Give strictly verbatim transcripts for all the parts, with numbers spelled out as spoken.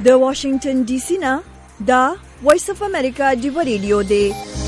د واشنگټن ډي سي نه دا وایس اف امریکا ډیو ریډیو دی.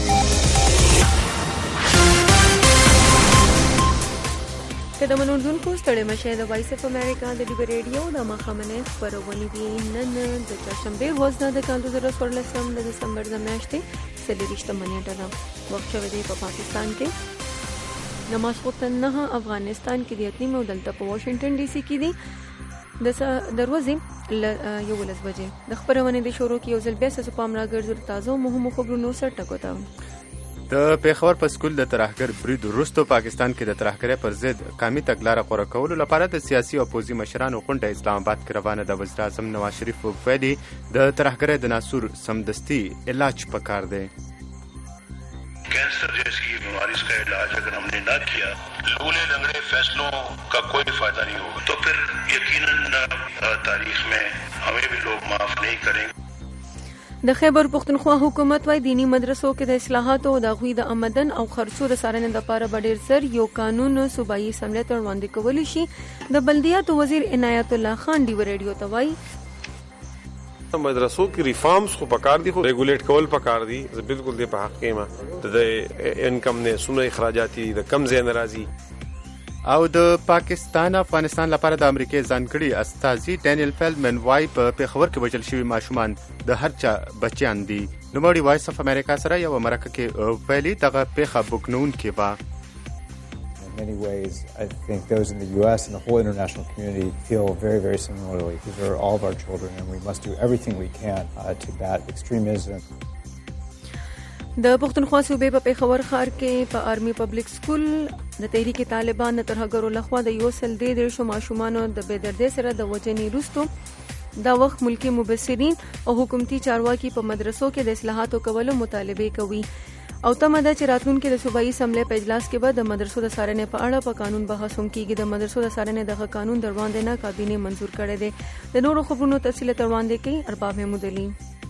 که د منوردونکو ستړي مشه د وایس اف امریکا د ډیو ریډیو د مخامنه خبرونه دي نن د چهارشنبه ورځ نه د کال دوه زره څوارلسم د دسمبر د میاشتې څلورویشتمه نیټه ده. وخت شوی دی په پاکستان کې د ماسخوتن نه افغانستان کې د اتنیم او دلته په واشنگټن ډي سي کې دی د دروازې یو ولس بجې د خبرونه د شروع کې یو ځل بیا څه پام راګرځول تازه مهمو خبرونو سره ټکو ته. د پیښور په سکول د ترهګر برید وروسته پاکستان کې د ترهګرۍ پر ضد قومي تګلاره غوره کولو لپاره د سیاسي او پوځي مشرانو غونډه اسلام آباد کې روانه ده. وزیر اعظم نواز شریف ویلي د ترهګرۍ د ناسور سمدستي علاج پکار دی. कैंसर जैसी बीमारी का इलाज अगर हमने ना किया, लूले लंगड़े फैसलों का कोई फायदा नहीं होगा, तो फिर यकीनन तारीख में हमें भी लोग माफ नहीं करेंगे. د خیبر پختونخوا حکومت وايي دینی مدرسو کې د اصلاحاتو او د غوي د آمدن او خرچو د څارنې لپاره ډېر سر یو قانون صوبایي اسمبلی ته وړاندې کولی شي. د بلدیاتو وزیر عنایت الله خان ډیو ریډیو ته وايي مدرسو کې ریفارمز خو پکار دي، خو ریګولیټ کول پکار دي. زه بالکل دې په حق کې ما د انکم نه سونه اخراجاتي د کم ځای ناراضي. او د پاکستان افغانستان لپاره د امریکای ځانګړي استازي ډینیل فیلډمن وايي په پیښور کې وژل شوي ماشومان د هر چا بچیان دي. نوموړي وایس اف امریکا سره یو مرکه کې ویلي دغه پیښه بوکنونکې وه. In many ways, I think those in the U S and the whole international community feel very, very similarly. These are all of our children, and we must do everything we can uh, to bat extremism. د پښتونخوا صوبې په پیښور ښار کې په آرمي پبلک سکول د تحریک طالبان د ترهګرو لخوا د یو سل د دیرشو ماشومانو د بېدردۍ سره د وجنې وروسته دا وخت ملکی مبصرین او حکومتي چارواکي په مدرسو کې د اصلاحاتو کولو مطالبه کوي او تمه ده چې راتلونکي د صوبایي اسمبلی په اجلاس کې به د مدرسو د څارنې په اړه په قانون بحث هم کیږي. د مدرسو د څارنې دغه قانون د وړاندې نه کابینې منظور کړی دی. د نورو خبرونو تفصیل تر وړاندې کوي ارباب محمود علي.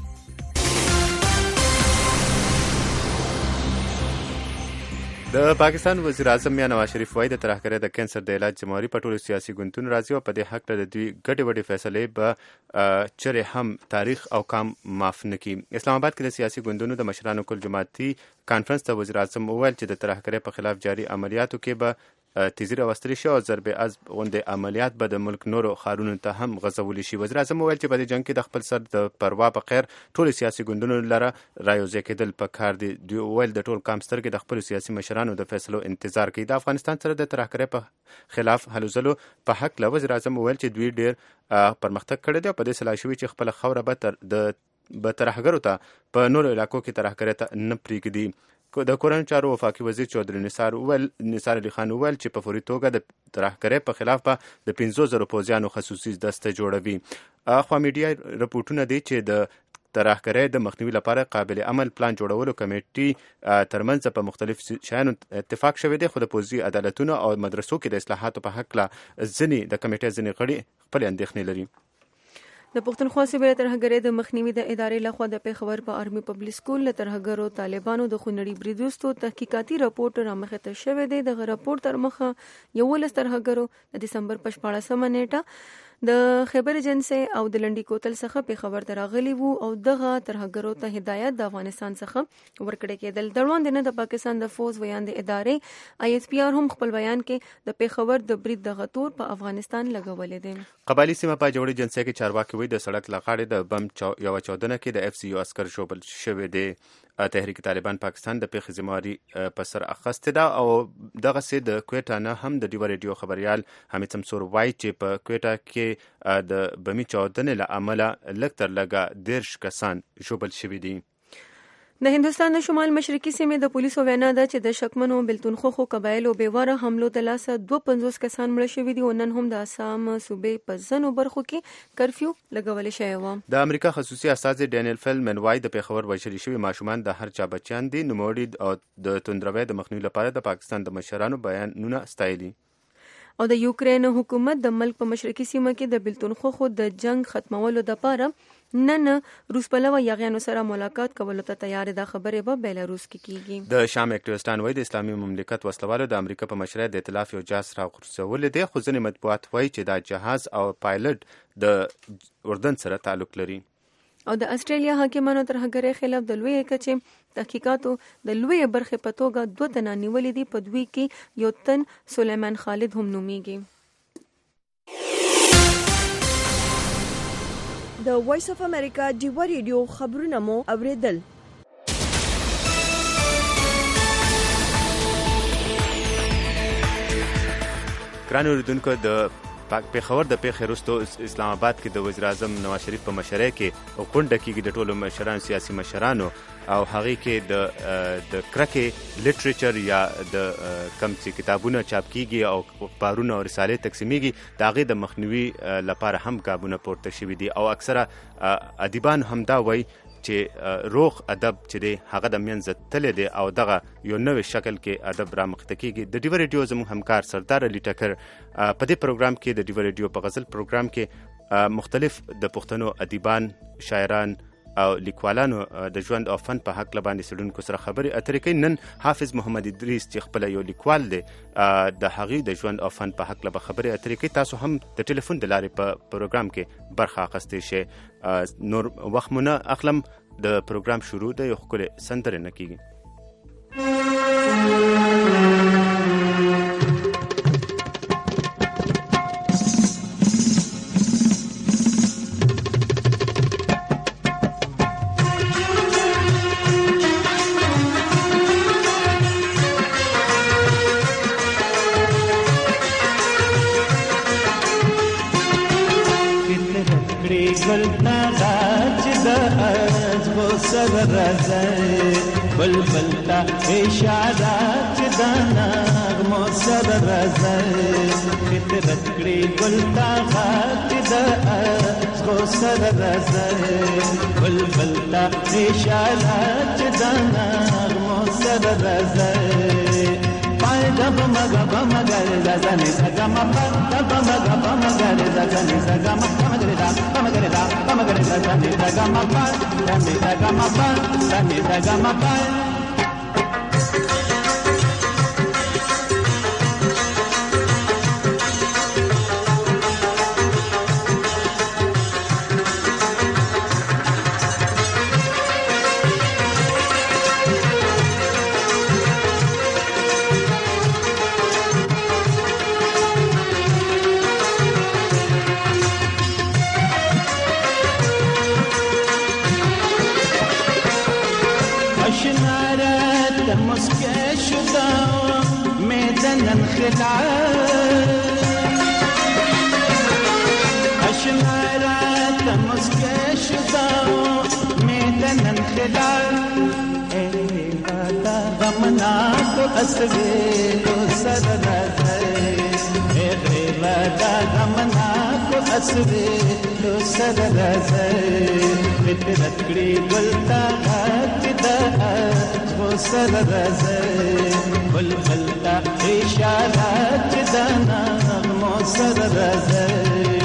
د پاکستان وزیر اعظم میا نواز شریف وايي د ترهګرۍ د کینسر د علاج ذمہواري په ټولو سیاسي ګوندونو راځي او په دې حق د دوی ګډې وډې فیصلې به چرې هم تاریخ او کام معاف نه کړي. اسلام آباد کې د سیاسي ګوندونو د مشرانو کل جماعتي کانفرنس ته وزیر اعظم وویل چې د ترهګرۍ په خلاف جاري عملیاتو کې به تیزی راوستلی شي او ضرب عضب غوندې عملیات به د ملک نورو ښارونو ته هم غځولی شي. وزیر اعظم وویل چې په دې جنګ کې د خپل سر د پروا په خیر ټولو سیاسي ګوندونو لره رایوځای کېدل پکار دي. دوی وویل د ټول قام سترګې د خپلو سیاسي مشرانو د فیصلو انتظار کوي. د افغانستان سره د ترهګرۍ په خلاف هلو ځلو په حق له وزیر اعظم وویل چې دوی ډېر پرمختګ کړی دی او په دې سلا شوي چې خپله خاوره به تر د به ترهګرو ته په نورو علاقو کې ترهګرۍ ته نه پرېږدي. د کورنیو چارو وفاقي وزیر چودھری نثار وویل نثار علي خان وویل چې په فوري توګه د ترهګرۍ په خلاف به د پنځو زرو پوځیانو خصوصي دسته جوړوي. اخوا میډیا رپورټونه دي چې د ترهګرۍ د مخنیوي لپاره قابل عمل پلان جوړولو کمیټې ترمنځ په مختلف شیانو اتفاق شوی دی، خو د پوځي عدالتونو او مدرسو کې د اصلاحاتو په حق لا ځینې د کمیټې ځینې غړي خپلې اندېښنې لري. د پښتونخوا صوبې د ترهګرۍ د مخنیوي د ادارې لخوا د پیښور په آرمي پبلک سکول له ترهګرو طالبانو د خونړي برید وروسته تحقیقاتي راپورټ رامخې ته شوی دی. دغه راپورټ تر مخه یولس ترهګرو د دسمبر په شپاړسمه نیټه د خیبر ایجنسۍ او د لنډي کوتل څخه پیښور ته راغلي وو او دغه ترهګرو ته هدایت د افغانستان څخه ورکړی کېدل. د وړاندې نه د پاکستان د فوز ویان د ادارې آی ایس پی آر هم خپل بیان کې د پیښور د برید دغه تور په افغانستان لګولې دی. قبایلي سیمه په جوړې ایجنسۍ کې چارواکي وایي د سړک له غاړې د بم یوه چاودنه کې د اف سی یو عسکر ژوبل شوی دی. تحریک طالبان پاکستان د پیښې ذمہواري په سر اخیستې ده او دغسې د کویټا نه هم د ډیو ریډیو خبریال حمید سمسور وایي چې په کویټا کې د بمي چاودنې له امله لږ تر لږه دېرش کسان ژوبل شوي دي. د هندوستان د شمال مشرقي سیمې د پولیسو وینا ده چې د شکمنو بلتون خوخو قبایلو بیواره حملو د لاسه دوه پنځوس کسان مړه شوي دي او نن هم د آسام صوبې په ځینو برخو کې کرفیو لګولې شوی و. د امریکا خصوصي استازي ډینیل فیلډمن وايي د پیښور وژل شوي ماشومان د هر چا بچیان دي. نوموړي او د توندروي د مخنیوي لپاره د پاکستان د مشرانو بیانونه ستایلي. او د یوکرین حکومت د ملک په مشرقي سیمه کې د بلتون خوخو د جنگ ختمولو لپاره نن روس پلوه یاغیانو سره ملاقات کولو ته تیار ده. خبرې به بیلاروس کې کیږي. د شام اکټیویسټان وایي د اسلامي مملکت وسلوالو د امریکا په مشرۍ د ائتلاف یو جهاز راغورځولی دی، خو ځینې مطبوعات وایي چې دا جهاز او پایلټ د اردن سره تعلق لري. او د استرالیا حاکمانو ترهګرۍ خلاف د لوی کچې تحقیقاتو د لوی برخې په توګه دوه تنه نیولي دي. په دوی کې یو تن سلیمان خالد هم نومیږي. د وایس اف امریکا ډیوا ریډیو خبرونه مو اوریدل. ګران اوریدونکو، د پېښور د پیښې وروسته اسلام آباد کې د وزیر اعظم نواز شریف په مشرۍ کې غونډه کېږي د ټولو مشرانو سیاسي مشرانو، او هغې کې د د کرکې لیټریچر یا د کم چې کتابونه چاپ کېږي او بارونه او رسالې تقسیمیږي د هغې د مخنیوي لپاره هم ګامونه پورته شوي دي. او اکثره ادیبان هم دا وایي چې روغ ادب چې دی هغه د منځه تللی دی او دغه یو نوې شکل کې ادب رامخته کېږي. د ډیوا ریډیو زموږ همکار سردار علي ټکر په دې پروګرام کې د ډیوا ریډیو په غزل پروګرام کې مختلف د پښتنو ادیبان، شاعران او لیکوالانو د ژوند او فن په حق لباندې څېړونکو سره خبرې اترې کوي. نن حافظ محمد ادریس چې خپله یو لیکوال دی د هغې د ژوند او فن په حق لبه خبرې اترې کوي. تاسو هم د ټلیفون د لارې په پروګرام کې برخه اخیستی شئ. نور وخت مو نه اخلم، د پروګرام شروع د یو ښکلې سندرې نه کېږي. بلبل تا اشارات دانا غمو سر رزای فطرت کړي ګل تا غات د غو سر رزای بلبل تا اشارات دانا غمو سر رزای پای دب مګ بم ګر زنه سګم پر دب مګ بم ګر زنه سګم بم ګر دا بم ګر دا بم ګر زنه سګم پر زنه سګم پر زنه سګم پر فطرت کړي ګل تا غات د غو سر رزای بلبل تا اشارات دانا غمو سر رزای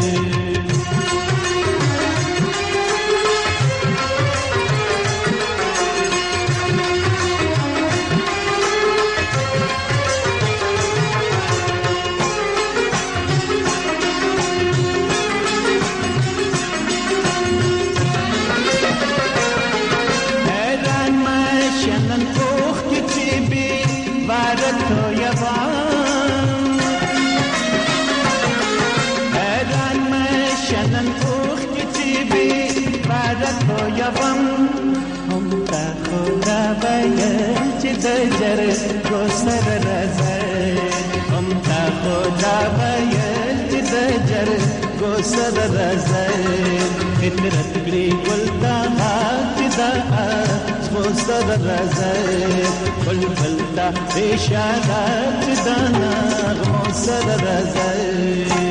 जर को सर रज़ाए हम ता खुदा बैल जर को सर रज़ाए फितरत कड़ी गुलता हाकिदा को सर रज़ाए बुल बुलता बेशादात दाना को सर रज़ाए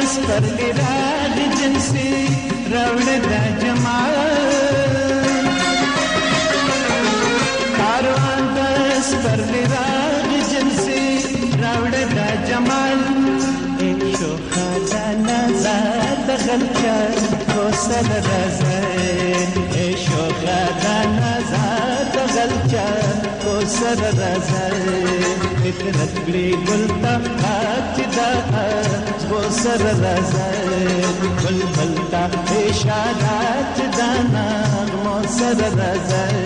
دس پر راغ جنسي راوړ د جمال کاروان دس پر راغ جنسي راوړ د جمال شو خدا نظر دخل کر کو سر رزل شو خدا نظر دخل کر کو سر رزل فطرت گلی گلتا آتدا کو سر رزل بل بلتا اشارات دانا مو سر رزل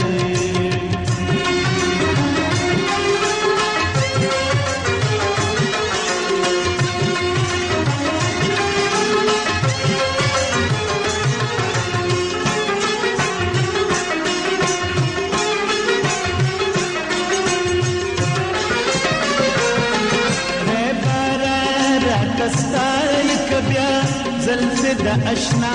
د اشنا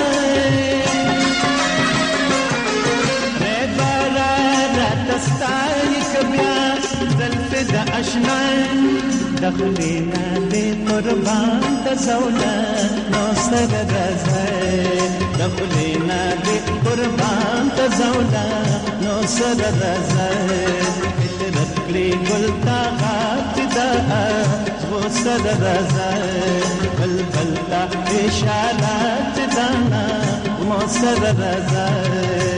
ریبارا راتستای کبیا زلف د اشنا دخلینا دې قربان د زولا نو سر رضای دخلینا دې قربان د زولا نو سر رضای فطرت کلی ګلتا غاتدا وہ سر رضای بل بلتا اشارات دانا مو سر رضای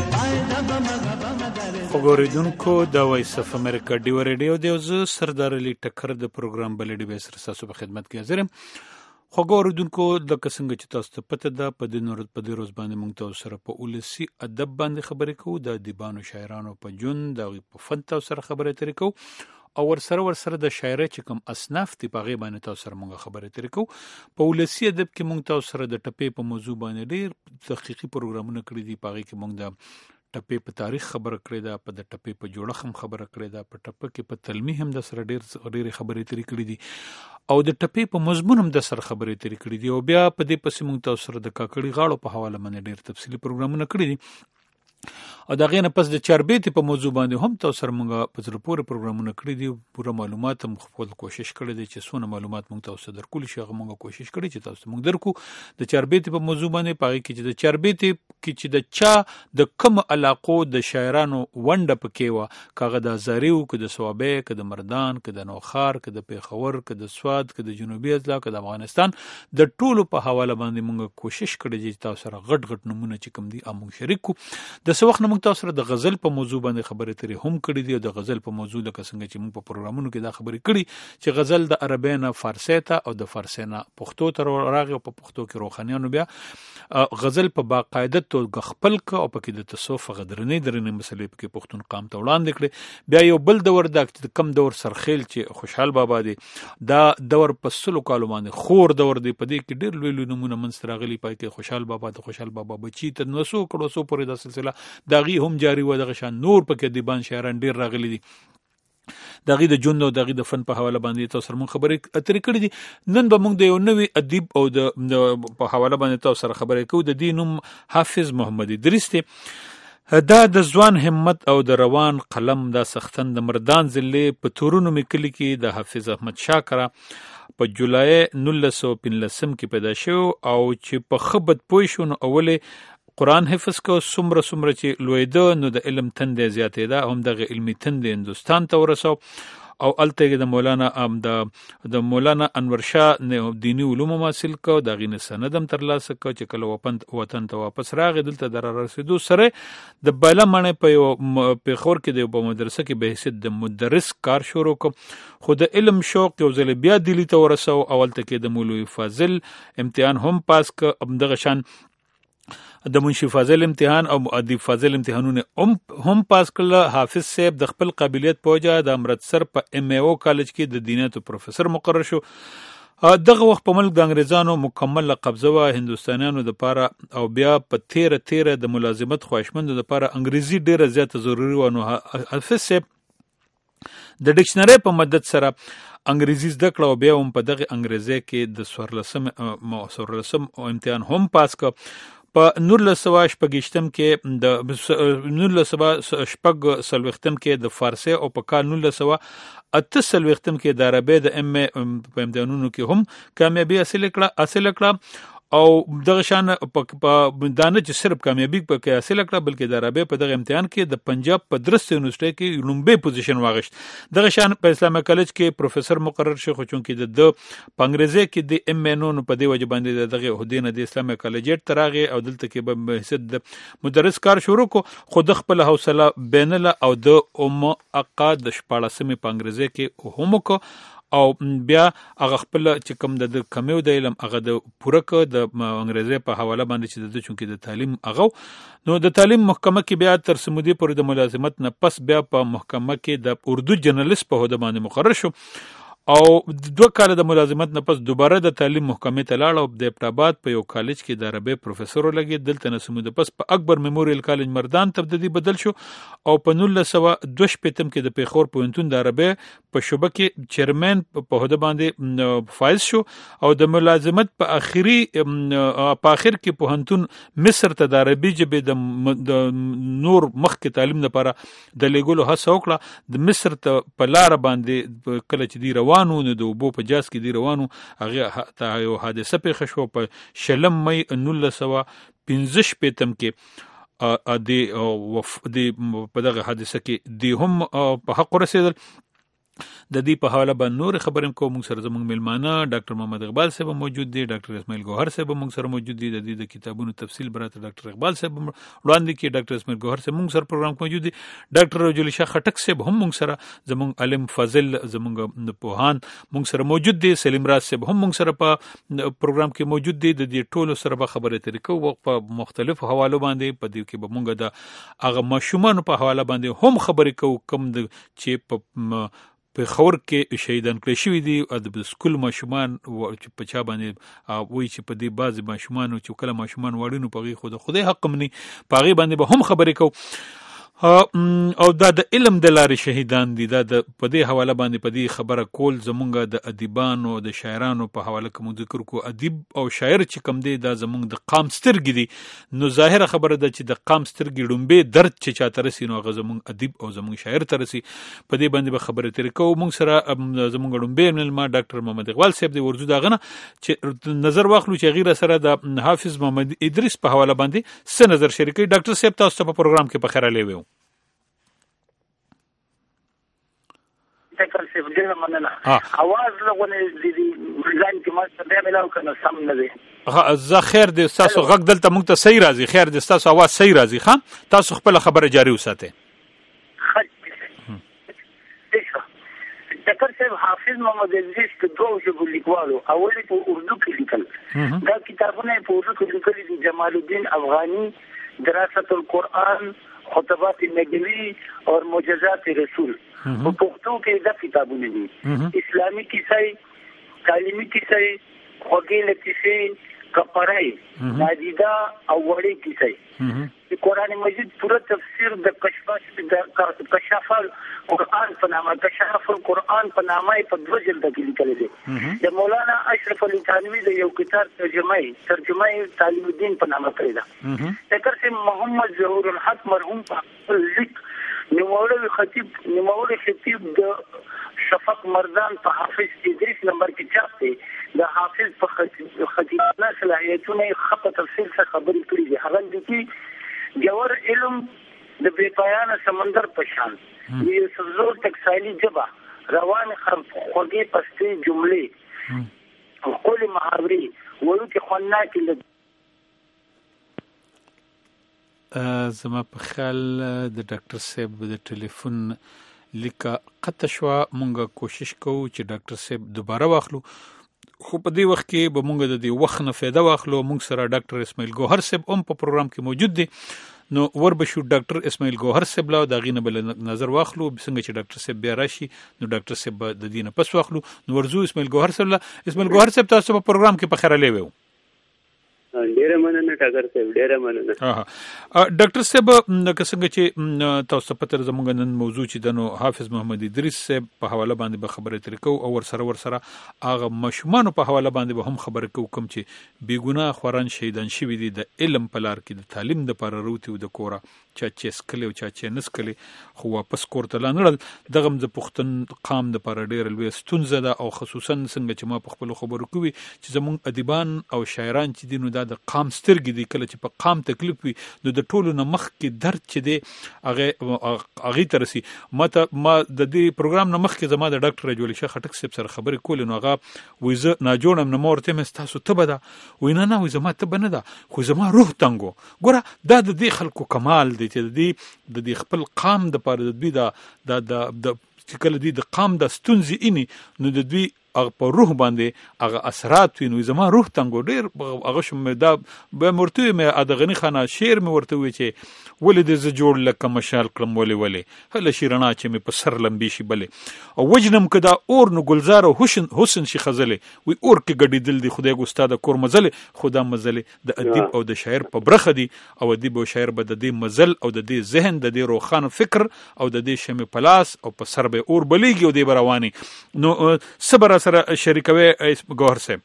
وګوریدونکو د وایس اف امریکا ډیو ریډیو د زو سردار علی ټکر د پروګرام بلډي به سر تاسو په خدمت کې حاضر یم. وګوریدونکو د څنګه چې تاسو ته پته ده په د نور په د روز باندې مونږ تاسو سره په اولسي ادب باندې خبرې کوو د ادیبانو شاعرانو په جون د په فن تاسو سره خبرې ترې کوو او ور سره ور سره د شاعرۍ چې کوم اصناف دی په غي باندې تاسو سره مونږ خبرې ترې کوو. په اولسي ادب کې مونږ تاسو سره د ټپې په موضوع باندې ډېر تحقیقي پروګرامونه کړی دي. په غي کې مونږ د ټپې په تاریخ خبره کړې ده، په د ټپې په جوړښت هم خبره کړې ده، په ټپه کې په تلمی هم د سره ډېر ډېرې خبرې ترې کړې دي او د ټپې په مضمون هم د سره خبرې ترې کړې دي. او بیا په دې پسې مونږ تاسو سره د کاکړي غاړو په حواله باندې ډېر تفصیلي پروګرامونه کړی دي او دا غینه پس د چاربېتی په موضوع باندې هم تاسو سره مونږ په زړه پورې پروګرامونه کړی دي. پوره معلومات هم خپل کوشش کړی دی چې څونه معلومات مونږ تاسو درکول شي هغه مونږ کوشش کړی چې تاسو مونږ درکو. د چاربېتی په موضوع باندې پاره کې چې د چاربېتی کې چې د چا د کم علاقو د شاعرانو ونډه پکې و کاغه د زریو کې د صوابه کې د مردان کې د نوخار کې د پیښور کې د سواد کې د جنوبي اضلاع کې د افغانستان د ټولو په حواله باندې مونږ کوشش کړی چې تاسو سره غټ غټ نمونه چې کوم دي امو شریکو. د سوخ نه مونږ تاسو سره د غزل په موضوع باندې خبرې ترې هم کړې دي او د غزل په موضوع د څنګه چې موږ په پروګرامونو کې دا خبرې کړې چې غزل د عربی نه فارسی ته او د فارسی نه پښتو ته راغی او په پښتو کې روخانیانو بیا غزل په باقاعده توګه خپل ک او پکې د تصوف غدرنې درنې مسلې پکې پښتون قام ته وړاندې کړې. بیا یو بل دور د کم دور سرخیل چې خوشحال بابا دی دا دور په سلو کالو باندې خور دور دی په دې کې ډېر لوی لوی نمونه منځ راغلي پای کې خوشحال بابا د خوشحال بابا بچی تر نو سو کړو سو پورې د سلسله داغي هم جاری و دغه شان نور پکې دیبان شاعران ډیر راغلي دي. دغه د جون او دغه د فن په حواله باندې تاسو سره مون خبرې اترې کړې دي. نن به موږ د یو نوې ادیب او د په حواله باندې تاسو سره خبرې کوو. د دینوم حافظ محمد ادریس دی. دا د ځوان همت او د روان قلم دا سختن د مردان ضلع په تورونو مکلی کې د حافظ احمد شاکره په جولای نولس سوه پنځلسم کې پیدا شو او چې په خبرت پوه شو نو اوله قرآن حفظ کو سمره سمره چې لویده نو د علم تندې زیاتې ده هم دغه علمي تندې هندوستان ته ورسو او الته د مولانا ام د د مولانا انور شاه دینی علوم حاصل کو د غینه سندم تر لاسه کو چې کله وطن وطن ته واپس راغی دلته در رسیدو سره د بالا معنی په په خور کې د مدرسه کې به حیثیت د مدرس کار شروع کو. خود علم شوق یو ځل بیا دلی ته ورسو اول ته کې د مولوی فاضل امتحان هم پاس ک ام دغه شان د منشي فاضل امتحان او ادیب فاضل امتحانونه هم پاس کړل. حافظ صاحب د خپل قابلیت په وجه د امرتسر په ام ای او کالج کې د دینیاتو پروفیسور مقرر شو. دغه وخت په ملک د انګریزانو مکمل قبضه و هندوستانیانو د پاره او بیا په تیره تیره د ملازمت خواهشمندو د پاره انګریزي ډیره زیاته ضروري و. نو حافظ صاحب د ډکشنری په مدد سره انګریزي زده کړه او بیا هم په دغه انګریزي کې د سورلسم سورلسم امتحان هم پاس کړ. په نولس سوه شپږشتم کې د نولس سوه شپږ څلوېښتم کې د فارسي او په کال نولس سوه اته څلوېښتم کې د عربي د ام ا په امتحانونو کې هم کامیابی حاصل کړه حاصل کړه او دغه شان په دانه چې صرف کامیابی په کې حاصل کړه بلکې د عربي په دغه امتحان کې د پنجاب په درست یونیورسيټي کې لومبي پوزیشن واغشت. دغه شان په اسلامي کالج کې پروفیسور مقرر شو خو چونکې د په انګریزي کې د ام ان په دی وجه باندې دغه هدینه د اسلامي کالج تراغه او دلته کې به حیثیت د مدرس کار شروع کو خو د خپل حوصله بینله او د ام عقاد شپاړسمه په انګریزي کې هم کو او بیا هغه خپل چې کوم د کمیو د علم هغه د پوره ک د انګریزي په حواله باندې چې د چونکې د تعلیم هغه نو د تعلیم محکمه کې بیا تر سمودي پر د ملازمت نه پس بیا په محکمه کې د اردو جرنالست په هده باندې مقرر شو او دوه کال د ملازمت نه پس دوباره د تعلیم محکمې ته لاړ او د ابټاباد په یو کالج کې د عربي پروفیسور لګي دلته نسمود پس په اکبر میموریل کالج مردان تبدیلی بدل شو او په نولس سوه دوه شپېتم کې د پیښور پوهنتون د عربي په شعبه کې چیرمن په هده باندې فایز شو او د ملازمت په اخیری په اخر کې پوهنتون مصر ته د عربي ژبې د نور مخکې تعلیم لپاره د لګولو هڅه وکړه د مصر ته په لار باندې کله چې دی روانو نو د وبو په جاز کې دی روانو هغه ته یو حادثه پیښه شو په شلم مې نولس سوه پنځه شپېتم کې ا د د په دغه حادثه کې دی هم په حق رسیدل. د دې په حواله باندې نور خبرم کوم موږ سره زموږ ملمانه ډاکټر محمد اقبال صاحب موجود دي ډاکټر اسماعیل ګوهر صاحب موږ سره موجود دي د دې د کتابونو تفصیل براته ډاکټر اقبال صاحب وړاندې کې ډاکټر اسماعیل ګوهر صاحب موږ سره پروګرام کې موجود دي ډاکټر رجل شاه خټک صاحب هم موږ سره زموږ علم فضل زموږ پوهان موږ سره موجود دي سلیم راز صاحب هم موږ سره په پروګرام کې موجود دي د دې ټولو سره به خبره طریقو په مختلفو حوالو باندې په دې کې به موږ د هغه ماشومان په حواله باندې هم خبرې کوو کم د چې په په خور کې شهیدان کړی شوی دي او د سکول ماشومان چې په چا باندې وایي چې په دې بعضې ماشومانو چې کله ماشومان واړي نو په هغې خو د خدای حق مني په هغې باندې به هم خبرې کوو او دا د علم د لارې شهیدان دي دا د په دې حواله باندې په دې خبره کول زمونږ د ادیبانو د شاعرانو په حواله کوم ذکر کو ادیب او شاعر چې کوم دی دا زمونږ د قام سترګې دي نو ظاهره خبره ده چې د قام سترګې ډومبې درد چې چاته رسي نو هغه زمونږ ادیب او زمونږ شاعر ته رسي په دې باندې به خبرې ترې کوو. موږ سره زمونږ ډومبې ملما ډاکټر محمد اقبال صاحب دی ورځو دغه نه چې نظر واخلو چې غیر سره د حافظ محمد ادریس په حواله باندې څه نظر شریکي. ډاکټر صاحب تاسو په پروګرام کې په خیر لې وو ډاکټر صاحب ډېر مننه اواز لغونه دي ځان کې ما څه به ملاو کنه سم نه دی ها زه خیر دې تاسو غږ دلته موږ ته صحیح راځي خیر دې تاسو اواز صحیح راځي خام تاسو خپل خبره جاری وساتئ. ډاکټر صاحب حافظ محمد ادریس د دوه ژبو لیکوالو اول په اردو کې لیکل دا کتابونه په اردو کې لیکل دي جمال الدین افغانی دراست القرآن خطبات نبوی اور معجزات رسول په پښتو کې دا کتابونه دي اسلامي کیسې تعلیمي کیسې خوږې کیسې کپړای نادیدا او وړې کیسې قرآن مجید پورا تفسیر د کشف د کشف القرآن په نامه کشف القرآن په نامه په دوه جلد کې لیکل دي د مولانا اشرف علي تھانوی د یو کتاب ترجمه ترجمه تعلیم الدین په نامه کړی ده. ډاکټر صاحب محمد ظهور الحق مرحوم په لیک نوموړی خطیب نوموړی خطیب د شفق مردان په حافظ ادریس نمبر کې چاپ دی د حافظ په خطیبانه صلاحیتونه خط تفصیل څخه خبرې کړې دي هغه د کې جوهر علم د بے پایانه سمندر په شان یو سزور تکسالی جبا روان خوږې پستې جملې قول محاوري ورته خوانا کې زما په خیال د ډاکټر صاحب د ټلیفون لیکه قطع شوه مونږ کوشش کوو چې ډاکټر صاحب دوباره واخلو خو په دې وخت کې به مونږ د دې وخت نه فایده واخلو. مونږ سره ډاکټر اسماعیل ګوهر صاحب هم په پروګرام کې موجود دی نو ور به شو ډاکټر اسماعیل ګوهر صاحب لا د غینه بل نظر واخلو څنګه چې ډاکټر صاحب بیا راشي نو ډاکټر صاحب د دینه پس واخلو نو ورزو اسماعیل ګوهر صاحب اسماعیل ګوهر صاحب تاسو په پروګرام کې په خیر لې وو ډیره مننه ډاکټر صاحب، ډیره مننه. ډاکټر صاحب که څنګه چې تاسو په تر زموږ نن موضوع چې دنو حافظ محمد ادریس صاحب په حواله باندې به خبرې ترې کوو او ورسره ورسره هغه ماشومانو په حواله باندې به هم خبرې کوو کوم چې بې ګناه خوران شهیدان شوي دي د علم په لار کې د تعلیم دپاره روتي او د کوره چا چې سکلی او چا چې نه سکلی خو واپس کور ته لا نړل. دغه د پښتون قام دپاره ډېره لویه ستونزه ده او خصوصا څنګه چې ما په خپلو خبرو کې وي چې زموږ ادیبان او شاعران چې دي نو دا د قام سترګې دي. کله چې په قام تکلیف وي نو د ټولو نه مخکې درد چې دی هغې هغې ته رسي. ما ته ما د دې پروګرام نه مخکې زما د ډاکټر رجولي شاه خټک صاحب سره خبرې کولې نو هغه وایي زه ناجوړ یم. نو ما ورته یم ستاسو تبه ده؟ وایي نه نه، وایي زما تبه نه ده خو زما روح تنګ و. ګوره دا د دې خلکو کمال دی چې د دې د دې خپل قام دپاره د دوی د د چې کله دوی د قام د ستونزې اینی نو د دوی هغه په روح باندې هغه اثرات وي. نو زما روح تنګ و ډېر هغه شم دا به مې ورته ویل د غني خانه شعر مې ورته وی چې ولې دې زه جوړ لکه مشال کړم ولې ولې هله شي رڼا چې مې په سر لمبې شي بلې او وجنم که دا اور نو ګلزار او حسن حسن شي خزلې وی اور کې ګډېدل دي خدای ګو ستا د کور مزلې خو دا مزلې د ادیب او د شاعر په برخه دي او ادیب او شاعر به د دې مزل او د دې ذهن د دې روښانه فکر او د دې شمې په لاس او په سر به اور بلیږي او دې به رواني. نو صبر سره شریکوي ګوهر صاحب.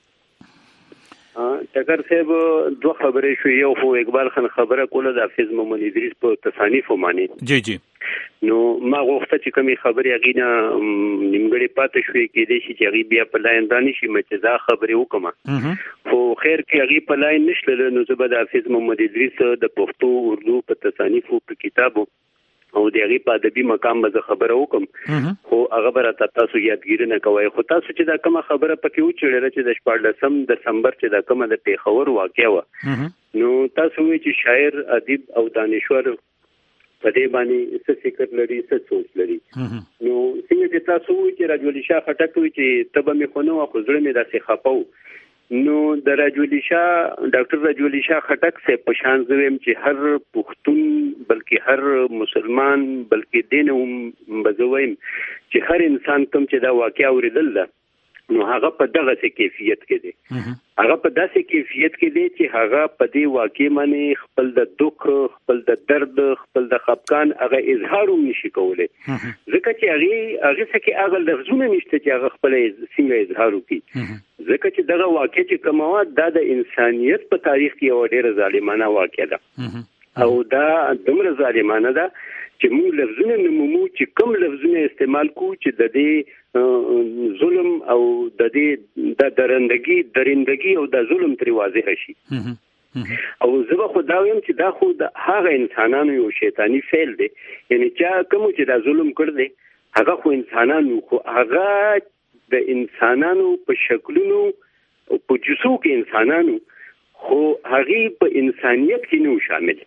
ټکر صاحب دوه خبرې شو، یو خو اقبال خان خبره کوله د حافظ محمد ادریس په تصانیف باندې. جی جی. نو ما غوښته چې کومې خبرې هغې نه نیمګړې پاتې شوې کېدای شي چې هغې بیا په لاین رانه شي چې دا خبرې وکړم خو خیر کې هغې په لاین نه شلله نو زه به د حافظ محمد ادریس د پښتو اردو په تصانیفو په کتابو او د هغې په ادبي مقام به زه خبره وکړم خو هغه به راته تاسو یادګیري نه کوئ. خو تاسو چې دا کومه خبره پکې وچړله چې د شپاړلسم دسمبر چې دا کومه د پېښور واقعه وه نو تاسو وایئ چې شاعر ادیب او دانشور په دې باندې څه فکر لري څه سوچ لري. نو څنګه چې تاسو وایئ چې راجولي شاه خټک وایي چې ته به مې خو نه وه خو زړه مې داسې خفه و. نو د راجولي شاه ډاکټر راجولي شاه خټک صاحب په شان زه ویم چې هر پښتون بلکې هر مسلمان بلکې دین هم به زه وایم چې هر انسان کوم چې دا واقعه اورېدل ده نو هغه په دغسې کیفیت کې دی هغه په داسې کیفیت کې دی چې هغه په دې واقع باندې خپل د دک خپل د درد خپل د خفګان هغه اظهار هم نشي کولی ځکه چې هغې هغې څه کې هغه لفظونه نشته چې هغه خپله څنګه اظهار وکړي ځکه چې دغه واقع چې کومه وه دا د انسانیت په تاریخ کې یوه ډېره ظالمانه واقع ده او دا دومره ظالمانه ده چې موږ لفظونه نه مومو چې کوم لفظونه استعمال کوو چې د دې ظلم او د دې د درندګي درندګي او د ظلم ترې واضح شي او زه به خو دا وایم چې دا خو د هغه انسانانو یو شیطاني فعل دی یعنی چې کوم چې دا ظلم کړ دی هغه خو انسانانو خو هغه د انسانانو په شکلونو او په جسو کې انسانانو خو هغې په انسانیت کې نه شامل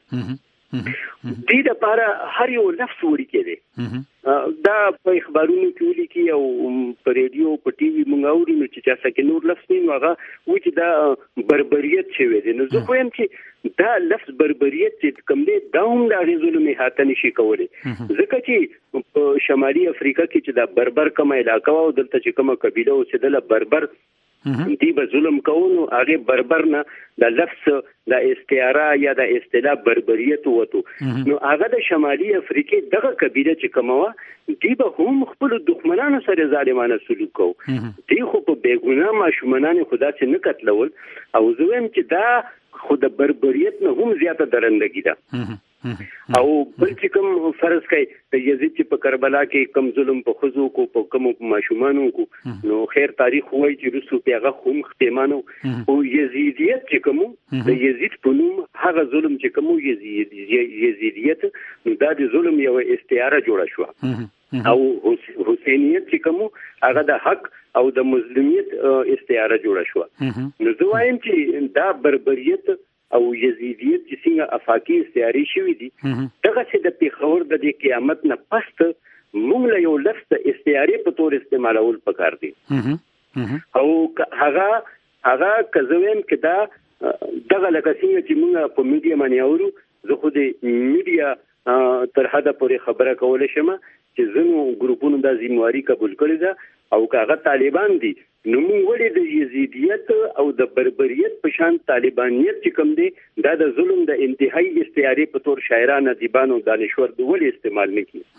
دې دپاره هر یو لفظ ولیکې دی دا په اخبارونو کې ولیکي او په ریډیو په ټي وي موږ اورو نو چې چا څه نور لفظ نه نو هغه وایي چې دا بربریت شوی دی نو زه خو یم چې دا لفظ بربریت چې کوم دی دا هم د هغې ظلم احاطه نشي کولی ځکه چې په شمالي افریقا کې چې دا بربر کومه علاقه وه او دلته چې کومه قبیله اوسېدله بربر دی به ظلم کوو نو هغې بربر نه د لفظ د استعاره یا د اصطلاح بربریت ووتو نو هغه د شمالي افریقې دغه قبیله چې کومه وه دی به هم خپلو دښمنانو سره ظالمانه سلوک کوو دی خو په بېګناه ماشومانان خو داسې نه قتلول او زه وایم چې دا خو د بربریت نه هم زیاته درندګي ده او بل چې کوم فرض کوي د یزید چې په کربلا کې کوم ظلم په ښځو کو په کومو ماشومانو کو نو خیر تاریخ وایي چې وروستو پې هغه خو هم ختیمانو او یزیدیت چې کوم د یزید په نوم هغه ظلم چې کوم یزیدیت نو دا د ظلم یوه استعاره جوړه شوه او حسینیت چې کوم هغه د حق او د مظلومیت استعاره جوړه شوه نو زه وایم چې دا بربریت او یزیدیت چې څنګه افاقي استعارې شوي دي دغسې د پېښور د دې قیامت نه پس موږ له یو لفظ د استعارې په طور استعمالول پکار دي او هغه هغه که زه وایم که دا دغه لکه څنګه چې موږ په میډیا باندې اورو زه خو د میډیا تر حده پورې خبره کولی شم چې ځینو ګروپونو دا ذمواري قبول کړې ده او کاغه طالبان دي نو موږ ولې د یزیدیت او د بربریت په شان طالبانیت چې کوم دی دا د ظلم د انتهایی استعاری په تور شاعرانه دیبانو دانشور د ولې استعمال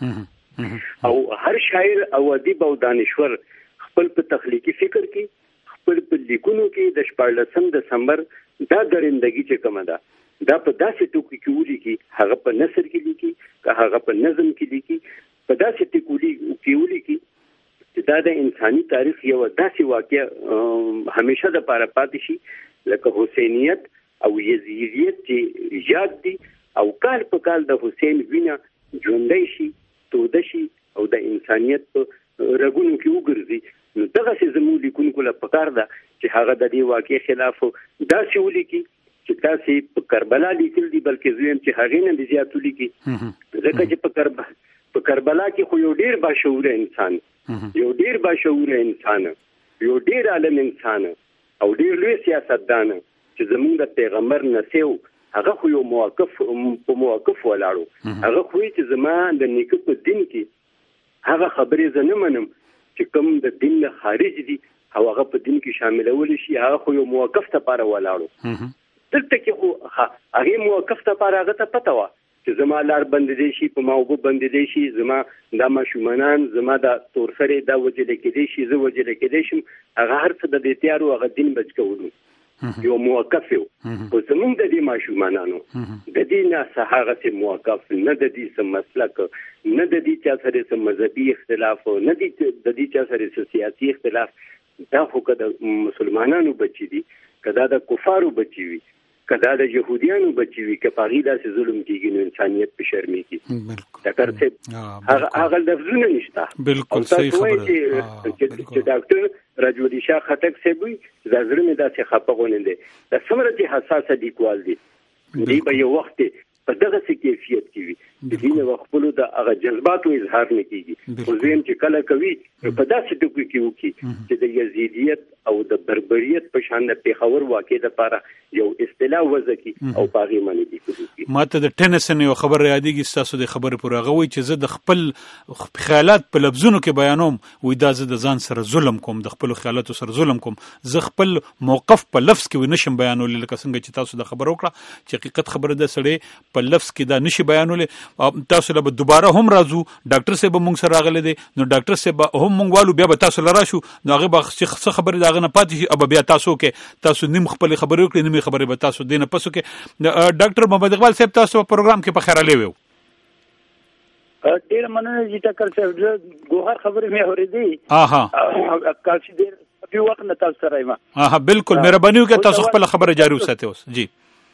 نکي او هر شاعر او ادیب او دانشور خپل په تخلیقي فکر کې خپل په لیکونو کې د شپږلسم دسمبر دا درندګي چې کومه ده دا په داسې ټکو کې ولیکي هغه په نثر کې لیکي که هغه په نظم کې لیکي په داسې ټکو کې ولیکي دا د انساني تاریخ یو داسې واقع همیشه د پاره پاتې شي لکه حسینیت او یزیدیت چې یاد دي او کال په کال د حسین وینا ژوندۍ شي توده شي او د انسانیت په رګونو کې وګرځي نو دغه څه زموږ لیکونکو له پکار ده چې هغه د دې واقع خلاف داسې ولیکي چې تاسو په کربلا لیکل دي بلکې زویم چې هغه نه دي زیات ولیکي ځکه چې په کربلا په کربلا کې خو یو ډیر باشعور انسان یو ډیر باشعور انسان یو ډیر عالم انسان او ډیر لوی سیاستدان چې زموږ د پیغمبر نسیو هغه خو یو موقف په موقف ولاړو هغه خو چې زما د نیکه په دین کې هغه خبرې زه نه منم چې کوم د دین نه خارج دي او هغه په دین کې شاملول شي هغه خو یو موقف ته پاره ولاړو دلته کې خو هغه موقف ته پاره هغه ته پته و چې زما لار بندې شي په ماوبو بندې شي زما د ماشومان زما د تورسره د وجه لیکې شي زه وجه لیکې شم هغه هر څه د دې تیارو هغه دین بچ کوو یو موقف یو او زمونږ د دې ماشومانانو د دې نه هغه څه موقف نه د دې سم مسلک نه د دې چا سره سم مذهبي اختلاف نه د دې چا سره سیاسي اختلاف دا خو د مسلمانانو بچی دي کدا د کفارو بچی وي کدا د يهوديانو بچي وي که پاغي داسې ظلم کیږي نو انسانيت په شرمي کی دا کړته هغه هغه لفظونه نشته بالکل صحیح خبره چې ډاکټر راجودي شاه خټک سیبوي دا زړه مې داسې خپغونه دي دا څومره چې حساسه دي کول دي دی به یو وخت په دغه څه کیفیت کې وي د دین وخپلو د هغه جذباتو اظهار نه کیږي خو زم چې کله کوي په داسې ټکو کې وکي چې د یزیدیت او د بربریت په شان د پیښور واقع د لپاره یو اصطلاح وځي او باغی معنی دي کوي ماته د ټینسن یو خبر یادېږي تاسو د خبرې پر هغه وای چې زه د خپل خیالات په لفظونو کې بیانوم وای دا زه د ځان سره ظلم کوم د خپل خیالاتو سره ظلم کوم زه خپل موقف په لفظ کې نشم بیانول لکه څنګه چې تاسو د خبر وکړه چې حقیقت خبره ده سړی په لفظ کې دا نشي بیانول تاسو له دوباره هم راځو ډاکټر صاحب مونږ سره راغلی دی نو ډاکټر صاحب هم مونږ والو بیا به تاسو لرا شو نو هغه به څه خبره داغه نه پاتې شي اب بیا تاسو کې تاسو نیم خپل خبرې وکړئ نیم خبرې به تاسو دینه پسو کې ډاکټر محمد اقبال صاحب تاسو په پروګرام کې په خیر علي وو ډیر مننه چې ټاکل صاحب ګوهر خبرې مې اورېدې اها کافي ډیر په وخت نه تاسو سره یم اها بالکل مهرباني وکړئ تاسو خپل خبره جاری وساتئ اوس جی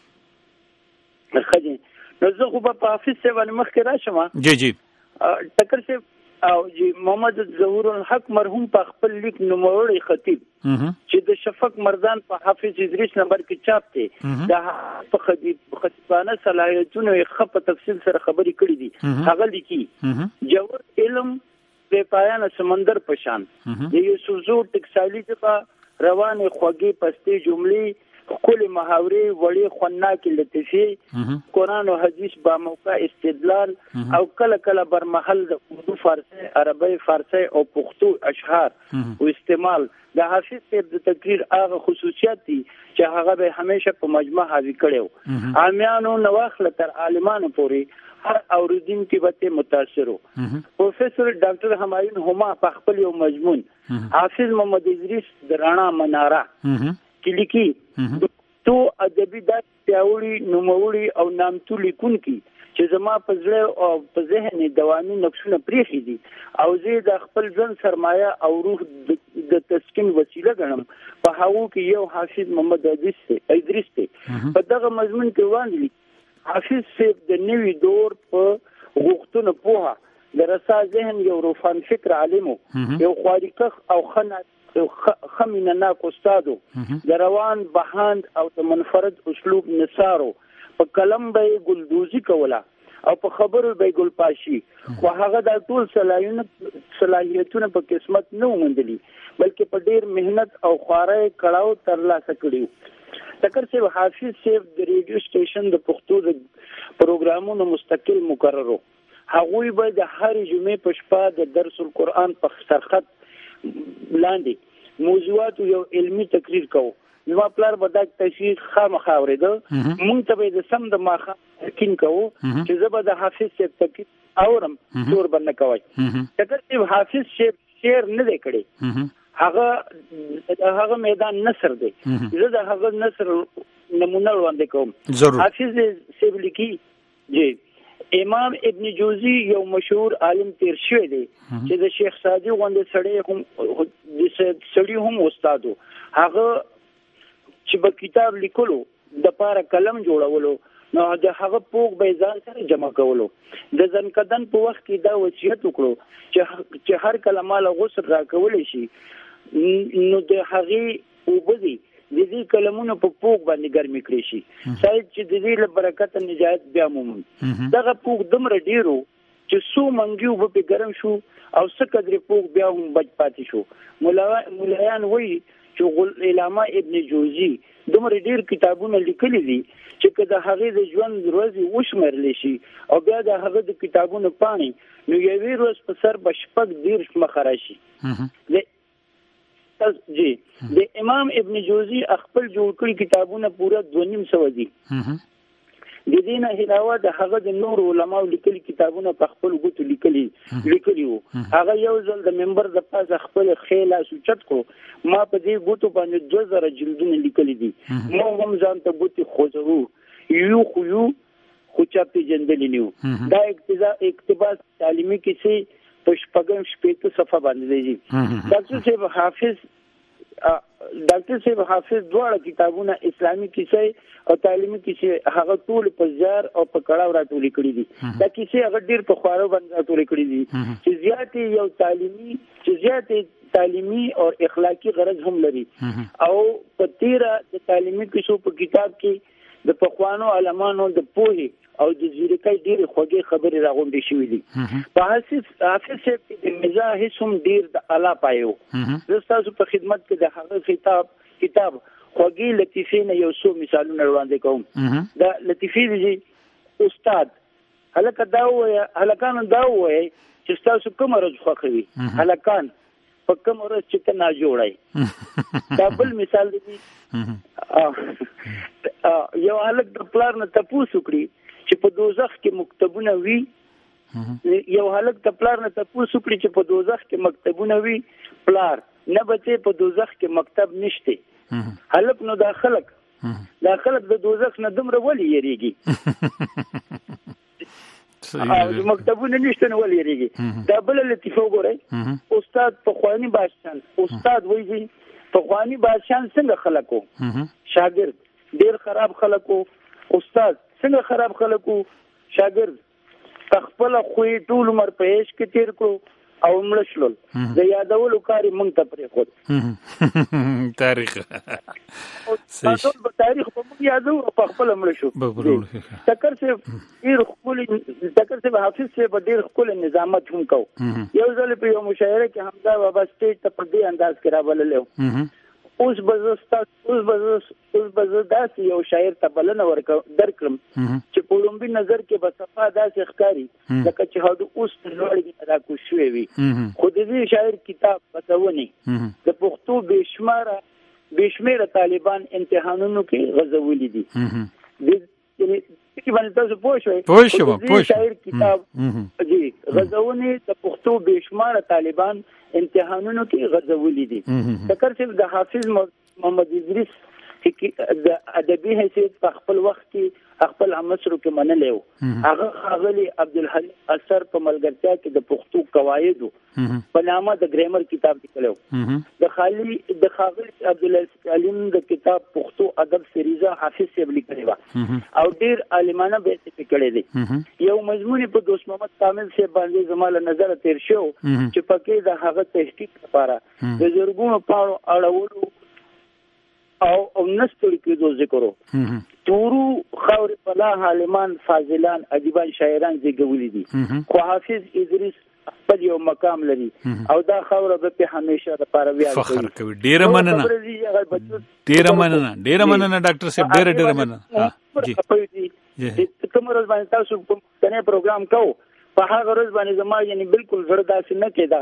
خجي نو زه خو په حافظ صاحب باندې مخکې راشم جی جی ټاکل صاحب او جی محمد ظهور الحق مرحوم په خپل لیک نوموړی خطیب چې د شفق مردان په حافظ ادریس نمبر کې چاپ دی دا په خطیب خطیبانه صلاحیتونو یې په تفصیل سره خبرې کړې دي هغه لیکي جوهر علم بے پایانه سمندر پشان د یوسف زور ټکسالی څخه روانه خوږی پستی جملې کل محاورې وړي خناکي لطفي قرآن او حدیث با موقع استدلال او کله کله برمحل د اردو فارسی عربی فارسی او پښتو اشعار او استعمال د حافظ صاحب د تقریر هغه خصوصیات دي چې هغه به همیشه په مجمع حاوی کړو عامیانو نواخل تر عالمانو پورې هر اوریدونکو به متاثر وو پروفیسور ډاکټر همایون هما په خپل یو مضمون حافظ محمد ادریس د رانا مناره کې لیکي تو ادبي د پیاوړي نوموړي او نامتو لیکونکي چې زما په ځړ او په ذهن دوامي نقشونه پریخي دي او زه د خپل ځن سرمایه او روح د تسکین وسیله ګڼم په هغه کې یو حافظ محمد ادریس ادریس په دغه مضمون کې وړاندې حافظ صاحب د نوي دور په غوښتنه پوها د رسا ذهن یو روفان فکر عالم یو خواریکخ او خنه خمینه ناک استادو د روان بهاند او د منفرد اسلوب نثارو په کلم به ګلدوزی کوله او په خبرو به ګل پاشي خو هغه د ټول صلاحیتونه په قسمت نه ومندلي بلکې په ډیر مهنت او خوارۍ کړهو ترلاسه کړي ټکر صاحب حافظ صاحب د ریډیو سټیشن د پښتو د پروګرامونو مستقل مقررو هغوی به د هر جمعې په شپه د درس القرآن په سرخط لاندې موضوعات یو علمی تقریر کوو نو پلار به دا تشریح خامخا اورېده مونږ ته به د سم د ماخه یقین کوو چې زه به د حافظ صاحب تقریر اورم تور به نه کوئ ډاکټر صاحب حافظ صاحب شعر نه دی کړی هغه هغه میدان نثر دی زه د هغه نثر نمونه وړاندې کوم حافظ صاحب لیکي جی امام ابن جوزی یو مشهور عالم تیر شوی دی چې د شیخ سادی غوندې سړی هم د سړی هم استادو هغه چې په کتاب لیکلو د پاره قلم جوړولو نو د هغه پوغ به ځان سره جمع کولو د ځنکدن په وخت کې دا وصیت وکړو چې چې هر کلمه له غسل راکول شي نو د هغه وبدي د دې کلمونو په پوغ باندې ګرمي کړی شي شاید چې د دې له برکت نجات بیا مومن دغه پوغ دمر ډیرو چې سو منګیو په ګرم شو او څه قدر پوغ بیا هم بچ پاتې شو مولایان وایي چې غل علامه ابن جوزی دمر ډیر کتابونه لیکلي دي چې کله هغه د ژوند ورځې وشمرل شي او بیا د هغه د کتابونو پانی نو یوې ورځ په سر بشپک دیر مخ راشي جی د امام ابن جوزی خپل جوړ کړی کتابونه پورا دوه نیم سو دي د دې نه علاوه د هغه د نور علماء لیکلي کتابونه په خپل ګوتو لیکلي لیکلي وو هغه یو ځل د منبر د پاسه خپل خیله سوچت کو ما په دې ګوتو باندې دوه زره جلدونه لیکلي دي مو هم ځان ته ګوتې خوځو یو خو یو خو چا پیژندلی نیو دا اقتباس تعلیمي کیسې په شپږم شپږ صفحه باندې دی ډاکټر صاحب حافظ ډاکټر صاحب حافظ دواړه کتابونه اسلامي کیسې او تعلیمي کیسې هغه ټول په زیار او په کړهو راټولې کړې دي دا کیسې هغه ډیر په خوارو باندې راټولې کړې دي چې زیاتې یو تعلیمي چې زیاتې تعلیمي او اخلاقی غرض هم لري او په تیره د تعلیمي کیسو په کتاب کې د پخوانو علمانو د پوهې او د ځیرکۍ ډېرې خوږې خبرې راغونډې شوې دي په حافظ حافظ صاحب د مزاح هیڅ هم ډېر د اعلی پایو زه ستاسو په خدمت کې د هغه کتاب کتاب خوږې لطیفې نه یو څو مثالونه وړاندې کوم دا لطیفې دي استاد هلکه دا ووایه هلکانو دا ووایئ چې ستاسو کومه ورځ خوښوي هلکان په کومه ورځ چې ته ناجوړی دا بل مثال دی یو هلک د پلار نه تپوس وکړي چې په دوزخ کې مکتبونه وي یو هلک د پلار نه تپوس وکړي چې په دوزخ کې مکتبونه وي پلار نه بچې په دوزخ کې مکتب نشته هلک نو دا خلک دا خلک د دوزخ نه دومره ولې یریږي او مکتبونه نشته نو ولې یریږي دا بل لطیفه وګورئ استاد په خواني بادشان استاد وایي په خواني بادشان څنګه خلکو شاګرد ډیر خراب خلکو استاد څنګه خراب خلکو شاګرد خپل خوې ټول عمر په عشق کې تیر کړو او مړ شول د یادولو کاری مونږ ته پرې خو تاریخ ټول په تاریخ په مونږ یادو په خپل مړ شو ټکر صاحب ډیر خپل ټکر صاحب حافظ صاحب ډیر خپل نظامت هم کو یو ځل په یو مشاعره کې حمزه بابا سټیج ته په دې انداز کې راولل اوس بزستا اوس بزس اوس بزداس یو شاعر ته بلنه ورک درکړم چې په لومبي نظر کې بصفا داسې ښکاری لکه چې هډو اوس لوړی را کو شوې وي خو دې شاعر کتاب بتاوني د پښتو بشماره بشمیر طالبان امتحانونو کې غزولې دي د کې باندې تاسو پوه شئ پوه شئ پوه شاعر کتاب جی غزونه د پښتو بشماره طالبان امتحانونو کې غزولې دي تکر چې د حافظ محمد ادریس د ادبي حیثیت په خپل وخت کې خپل عمسرو کې منلې هغه خاغلی عبدالحلیم اثر په ملګرتیا کې د پښتو قواعدو په نامه د ګرامر کتاب لیکلو د خالی د خاغلی عبدالحلیم د کتاب پښتو ادب سریزه حافظ صاحب لیکلی و او ډیر عالمانه به څه کړی دی یو مضمون په دوست محمد کامل صاحب باندې زماله نظر تیر شو چې پکې د هغه تحقیق لپاره د زرګونو پاڼو اړولو او او نستړي کېدو ذکرو تورو خاور فلاح عالمان فاضلان ادیبان شاعران زیږولي دي خو حافظ ادریس خپل یو مقام لري او دا خاور به په همیشه لپاره ویل فخر کوي ډیره مننه ډیره مننه ډیره مننه ډاکټر صاحب ډیره ډیره مننه جی کوم ورځ باندې تاسو په تنه پروګرام کوو په هغه ورځ باندې زما یعنی بالکل زړه داسې نه کېدا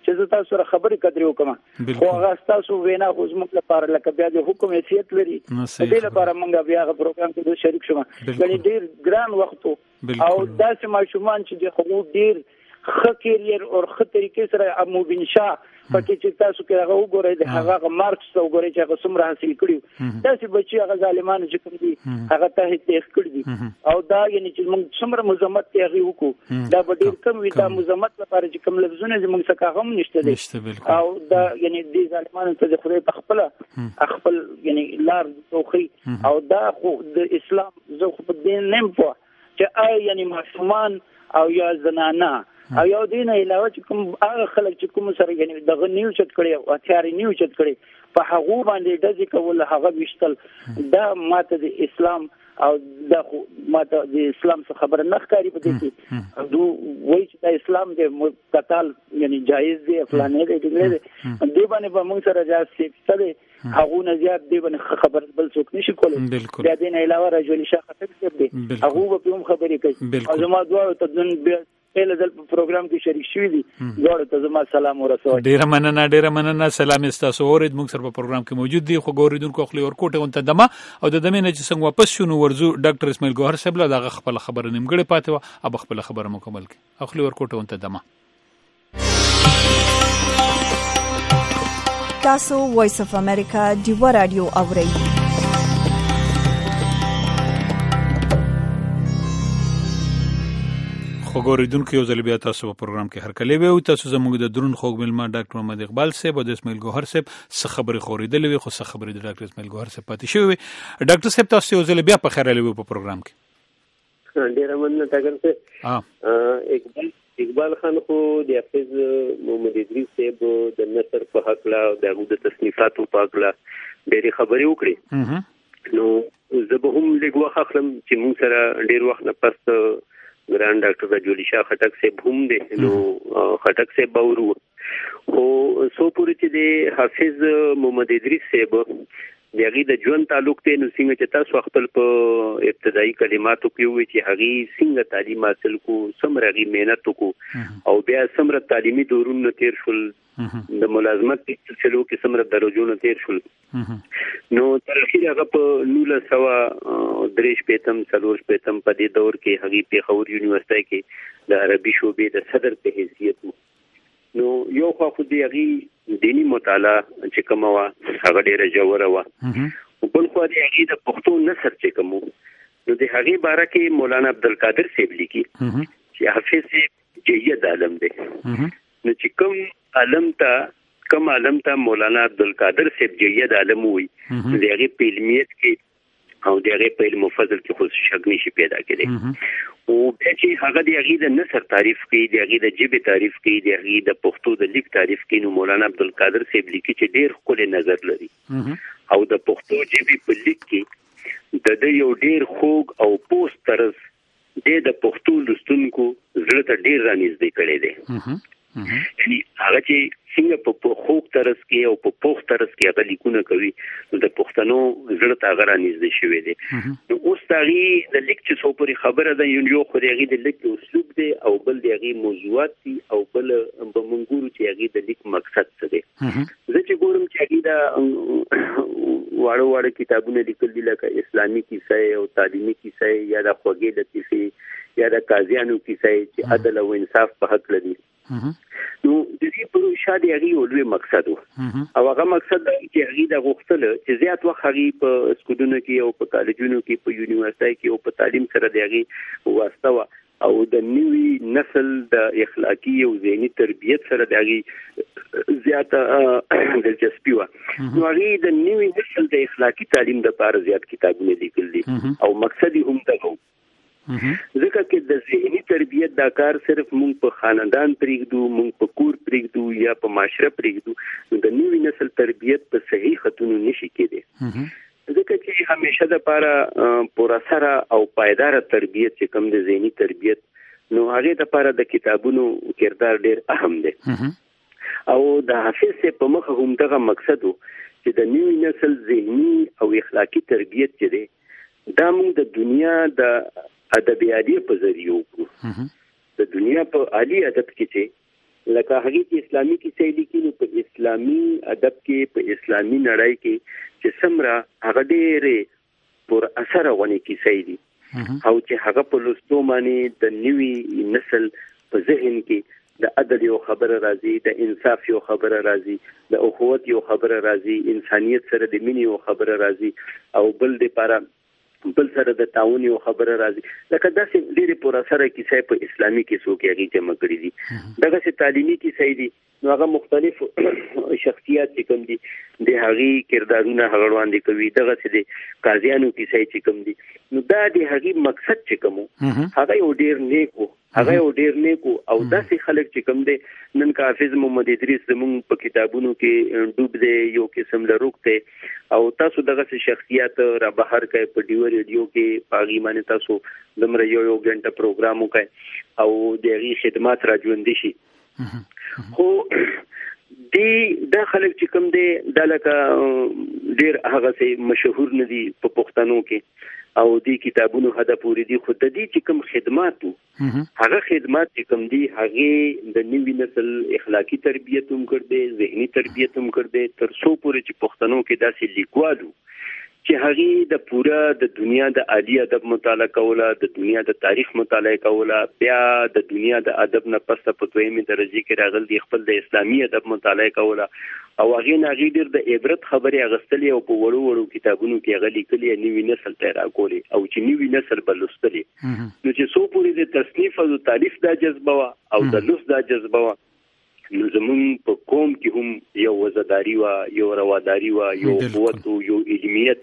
چې زه تاسو سره خبرې کړې وکم خو هغه تاسو وینا خو زموږ لپاره لکه بیا د حکم حیثیت لري دې لپاره موږ بیا غو پروګرام کې شریک شوم غني ډیر ګران وخت او داسې ماشومان چې د حقوق ډیر ښه کیریر او ښه طریقې سره مبین شاه پکې چې تاسو کې هغه وګورئ د هغه مارکس وګورئ چې هغه څومره حاصل کړي داسې بچي هغه ظالمانه چې کوم دي هغه ته هیڅ کړی دي او دا یعنی چې موږ څومره مزمت ته هغه وکړو دا به ډیر کم وي دا مزمت لپاره چې کوم لفظونه زموږ څخه هم نشته دي او دا یعنی د ظالمانو ته خدای په خپل خپل یعنی لار توخي او دا خو د اسلام زه خو په دین نیم په چې آی یعنی معصومان او یا زنانه او یو دین علاوه چې کوم هغه خلک چې کوم سره یعنی دغه نیو چت کړي او هتیار نیو چت کړي په هغه باندې د ځکه ول هغه وشتل دا ماته د اسلام او دا ماته د اسلام څخه خبر نه ښکاری په دې کې دو وایي چې د اسلام د قتال یعنی جایز دی فلانه دی دی باندې په موږ سره جاز ستړي هغه نه زیات دی باندې خبر بل څوک نشي کولای دا دین علاوه رجل شاه خطر دی هغه په هم خبرې کوي او زما دعا ته دن په دل پروګرام کې شریک شوی دي زوړ ته زما سلام ورسوي ډیر مننه ډیر مننه سلام تاسو اورید موږ سره په پروګرام کې موجود دي خو ګوریدونکو خپل ورکوټه ونته دمه او د دمه نه چې څنګه واپس شونو ورزو ډاکټر اسماعیل ګوهر صاحب له دغه خپل خبره نیمګړې پاتې و اب خپل خبره مکمل کړي خپل ورکوټه ونته دمه تاسو وایس اف امریکا دیو رادیو اورئ خو ګوریدونکو یو ځل بیا تاسو په پروګرام کې هر کله وي او تاسو زموږ د درون خوګ ملما ډاکټر محمد اقبال صاحب او د اسماعیل ګوهر صاحب څه خبرې خورېدلې وي خو څه خبرې د ډاکټر اسماعیل ګوهر صاحب پاتې شوی وي ډاکټر صاحب تاسو یو ځل بیا په خیر لوي په پروګرام کې ډیر مننه ټاګر صاحب اقبال اقبال خان خو د حافظ محمد ادریس صاحب د نثر په حق لا د د تصنیفاتو په حق لا ډېری خبرې وکړي نو زه به هم لږ وخت اخلم چې موږ سره ډېر وخت نه پس ګران ډاکټر رجولی شاه خټک صاحب هم دي نو خټک صاحب باورو خو سو پوری چې د حافظ محمد ادریس صاحب دغه د ژوند تعلق ته نو څنګه چې تاسو خپل په ابتدایي کلماتو کې وی چې هغه څنګه تعلیم حاصل کو سمره غي مهنت کو او بیا سمره تعلیمي دورونه تیر شول د ملازمت په سلسلو کې سمره درجونه تیر شول نو تر اخیره هغه په نوله سوا دریش پیتم سلوش پیتم په دې دور کې هغه په خور یونیورسيټي کې د عربي شعبې د صدر په حیثیت نو یو خو خو دی هغه دینی مطالعه چې کومه وا هغه ډیره جوړه وا او بل خو دی هغه د پښتو نثر چې کومو نو د هغه باره کې مولانا عبدالقادر صاحب لیکي چې حافظ جید عالم دی نو چې کوم عالم ته کوم عالم ته مولانا عبدالقادر صاحب جید عالم وي د هغه په علمیت کې او د هغه په علم فضل کې خو شک نشي پیدا کېدی او چې هغه د هغه د نثر تعریف کوي د هغه د جبه تعریف کوي د هغه د پښتو د لیک تعریف کوي نو مولانا عبدالقادر صاحب لیکي چې ډېر خپل نظر لري او د پښتو جبه په لیک کې د دې یو ډېر خوږ او پوست طرز د پښتو لستونکو زړه ته ډېر رانږدې کړي دي یعنی هغه چې څنګه په خوږ طرز کې او په پوخ طرز کې هغه لیکونه کوي نو د پښتنو زړه ته هغه رانږدې شوی دی نو اوس تاغي د لیک چې څو پوری خبره ده یو خو هغه د لیک اسلوب دی او بل د هغه موضوعات دي او بل په منګورو چې هغه د لیک مقصد څه دی زه چې ګورم چې هغه دا واړو واړو کتابونه لیکل دي لکه اسلامي کیسه او تعلیمي کیسه یا د خوږې لطیفه یا د قاضیانو کیسه چې عدل او انصاف په حق لري نو د دې پروژه د هغه اولوي مقصد او هغه مقصد چې هغه د غوښتل چې زیات وخت هغه په سکولونو کې او په کالجونو کې په یونیورسيټي کې او په تعلیم سره د هغه واسطه او د نوي نسل د اخلاقی او ذهني تربيت سره د هغه زیاته دلچسپي و نو هغه د نوي نسل د اخلاقی تعلیم لپاره زیات کتابونه لیکل دي او مقصد هم دا ځکه چې د ذهني تربيت دا کار صرف مونږ په خاندان پرېږدو مونږ په کور پرېږدو یا په معاشره پرېږدو د نوي نسل تربيت په صحیح خطونو نشي کېدی ځکه چې همیشه د لپاره پوره سره او پایدار تربيت چې کوم د ذهني تربيت نو هغه د لپاره د کتابونو کردار ډېر اهم دی او د حافظ په مخ هم دغه مقصد چې د نوي نسل ذهني او اخلاقی تربيت چې دی دا موږ د دنیا د ادبیاتي په ذریعہ وکړو د دنیا په عالی ادب کې چې لکه هغه کې اسلامي کیسې لیکي نو په اسلامي ادب کې په اسلامي نړۍ کې چې سمره هغه ډېرې پر اثر غونې کیسې دي او چې هغه په لوستو باندې د نوي نسل په ذهن کې د عدل یو خبره راځي، د انصاف یو خبره راځي، د اخوت یو خبره راځي، انسانیت سره د مینې یو خبره راځي او بل د پاره بل سره د تعاون یو خبره راځي. لکه داسې ډېرې پر اثر کیسې په اسلامي کیسو کې هغه جمع کړي دي. دغه سي تعلیمي کیسې دي نو هغه مختلف شخصیات چې کوم دي د هغه کردارونه هغه وړاندې کوي. دغه سي د قاضیانو کیسې چې کوم دي نو دا د هغه مقصد چې کوم هغه یو ډېر نیک وو، هغه یو ډېر نیکو او داسې خلک چې کوم دی نن کا حافظ محمد ادریس زموږ په کتابونو کې ډوب دی، یو قسم لروک دی او تاسو دغه شخصیت را بهر کوي په ډیو ریډیو کې پاغي باندې تاسو دمر یو یو غنټه پروګرام وکړي او دغه خدمات را ژوند شي. خو دی دا خلک چې کوم دی د لکه ډېر هغه سي مشهور نه دي په پښتنو کې او دی کتابونو هدا پوری دي. خود د دې چې کوم خدماتو هغه خدمات چې کوم دي هغه د نوي نسل اخلاقی تربیت هم کړ دي، ذهني تربیت هم کړ دي، تر څو پورې چې پښتنو کې داسې لیکوالو چې هغه د پورا د دنیا د عالی ادب مطالعه کوله، د دنیا د تاریخ مطالعه کوله، بیا د دنیا د ادب نه پسته په دویمه درجه کې راغل دي خپل د اسلامي ادب مطالعه کوله او هغه نه غیر د عبرت خبرې اغستلې او په وړو وړو کتابونو کې غلي کلی نوی نسل ته راکولي او چې نوی نسل بلستلي نو چې سو پوری د تصنیف او تالیف د جذبه وا او د لوس د جذبه وا نو زمون په قوم کې هم یو وزداري وا، یو رواداري وا، یو قوت او یو علمیت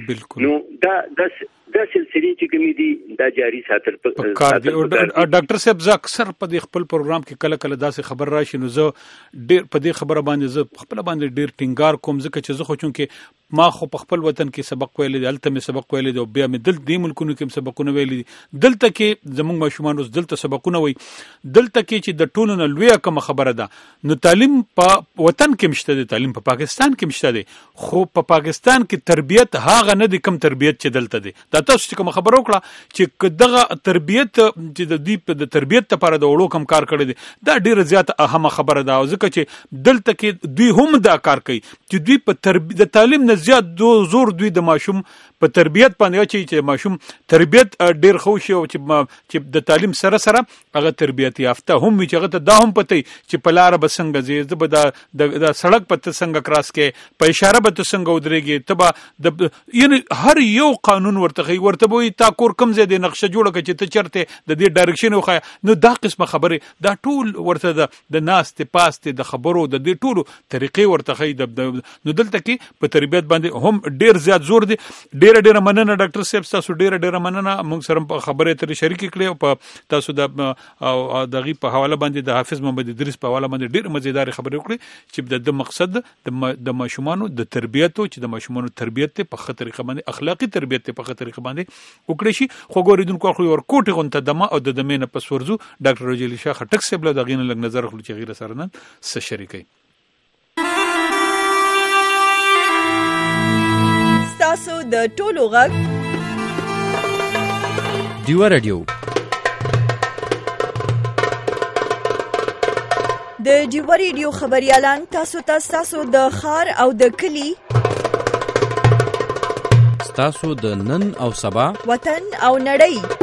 نو دا د دا سلسله چې کومې دي دا جاری ساتل پکار دي. ډاکټر صاحب زه اکثر په دې خپل پروګرام کې کله کله داسې خبر راشي نو زه ډېر په دې خبره باندې زه خپل باندې ډېر ټینګار کوم ځکه چې زه خو چون کې ما خو په خپل وطن کې سبق ویل دي، هلته مې سبق ویل دي او بیا مې دل دې ملکونو کې سبقونه ویل دي. دلته کې زموږ ماشومان اوس دلته سبقونه وي، دلته کې چې د ټولو نه لویه کومه خبره ده نو تعلیم په وطن کې مشته دي، تعلیم په پاکستان کې مشته دي، خو په پاکستان کې تربیت هغه نه دي کم تربیت چې دلته دي. دا تاسو چې کوم خبر وکړه چې دغه تربیت چې د دې د تربیت لپاره د وړو کم کار کړی دي دا ډیره زیاته اهمه خبره ده ځکه چې دلته کې دوی هم دا کار کوي چې دوی په تربیت د تعلیم نه زیات دو زور دوی د ماشوم په تربیت باندې چې چې ماشوم تربیت ډیر خو شي او چې چې د تعلیم سره سره هغه تربیت یافته هم وي چې هغه ته دا هم پته چې په لار به څنګه ځي، زه به د د سړک په څنګه کراس کې په اشاره به څنګه ودرېږي، ته به د یعنی هر یو قانون ورته ورته وي تا کور کم ځای د نقشه جوړه کړي چې ته چرته د دې ډایرکشن وخا نو دا قسمه خبره دا ټول ورته د د ناس ته پاسته د خبرو د دې ټولو طریقې ورته خي نو دلته کې په تربیت باندې هم ډیر زیات زور دي. ډیر ډیر مننه ډاکټر صاحب تاسو ډیر ډیر مننه موږ سره خبرې ترې شریک کړې او په تاسو د دغه په حواله باندې د حافظ محمد ادریس په حواله باندې ډیر مزیدار خبرې وکړي چې د مقصد د ماشومانو د تربیت او چې د ماشومانو تربیت په خطر طریقه باندې اخلاقی تربیت په خطر طریقه باندې وکړي شي. خو ګوریدونکو خو ور کوټه غونته دمه او د دمه نه پس ورزو ډاکټر رجلی شاه خټک صاحب له دغه نه لګ نظر خلک چې غیر سره نن س شریکي تاسو د ټولو غږ دیو رادیو د دیو رادیو خبريالان تاسو ته تاسو د خار او د کلی تاسو د نن او سبا وطن او نړۍ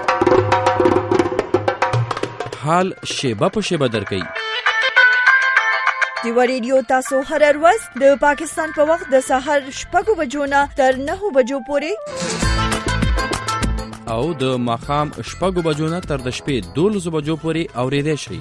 حال شیبه په شیبه درکې. دیو رادیو تاسو هر ورځ د پاکستان په وخت د سحر شپږ بجو نه تر نهه بجو پورې او د ماښام شپږ بجو نه تر د شپې دولس بجو پورې اورېدای شئ.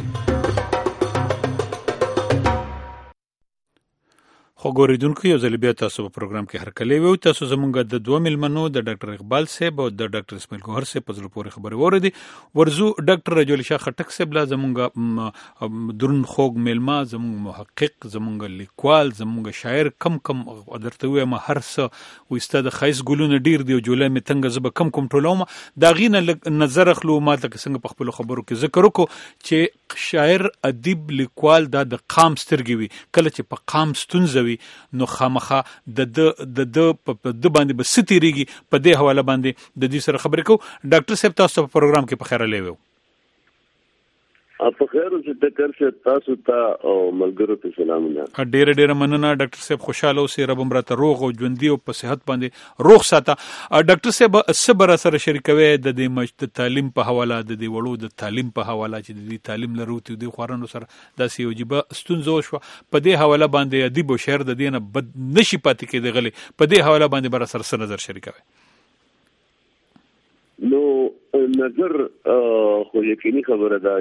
خو ګوریدونکو یو ځل بیا تاسو په پروګرام کې هرکلی وو. تاسو زمونږ د دوه ملمنو د ډاکټر اقبال صاحب او د ډاکټر اسماعیل ګوهر صاحب په زړه پورې خبرې وردی ورزو ډاکټر رجل شاه خټک صاحب لا زمونږ درون خوګ ملما زمونږ محقق زمونږ لیکوال زمونږ شاعر کم کم درته وایم هر څه وسته د خیس ګلونه ډیر دی جوړه می تنګ زب کم کم ټولوم دا غینه نظر خلو ماته څنګه په خپل خبرو کې ذکر وکړو چې شاعر ادیب لیکوال دا د قام سترګي وي کله چې په قام ستونزوي نو خامخه د د د په د باندې بستيريږي په دې حواله باندې د دې سره خبرې کو. ډاکټر صاحب تاسو په پروګرام کې په خیره لیوو په خیر او ټکر شه تاسو ته او ملګرو ته سلامونه. ډیر ډیر مننه ډاکټر صاحب، خوشاله اوسئ، رب مرته روغ او ژوندۍ او په صحت باندې روغ ساته. ډاکټر صاحب صبر سره شریکوي د دې مشت تعلیم په حواله، د دې وړو د تعلیم په حواله چې د دې تعلیم لرو ته د خورانو سره داسې وجيبه ستونزو شو په دې حواله باندې ادیب او شاعر د دې نه بد نشي پاتې کېدی غلي په دې حواله باندې بر سره نظر شریکوي. نو نظر خو یقیني خبره ده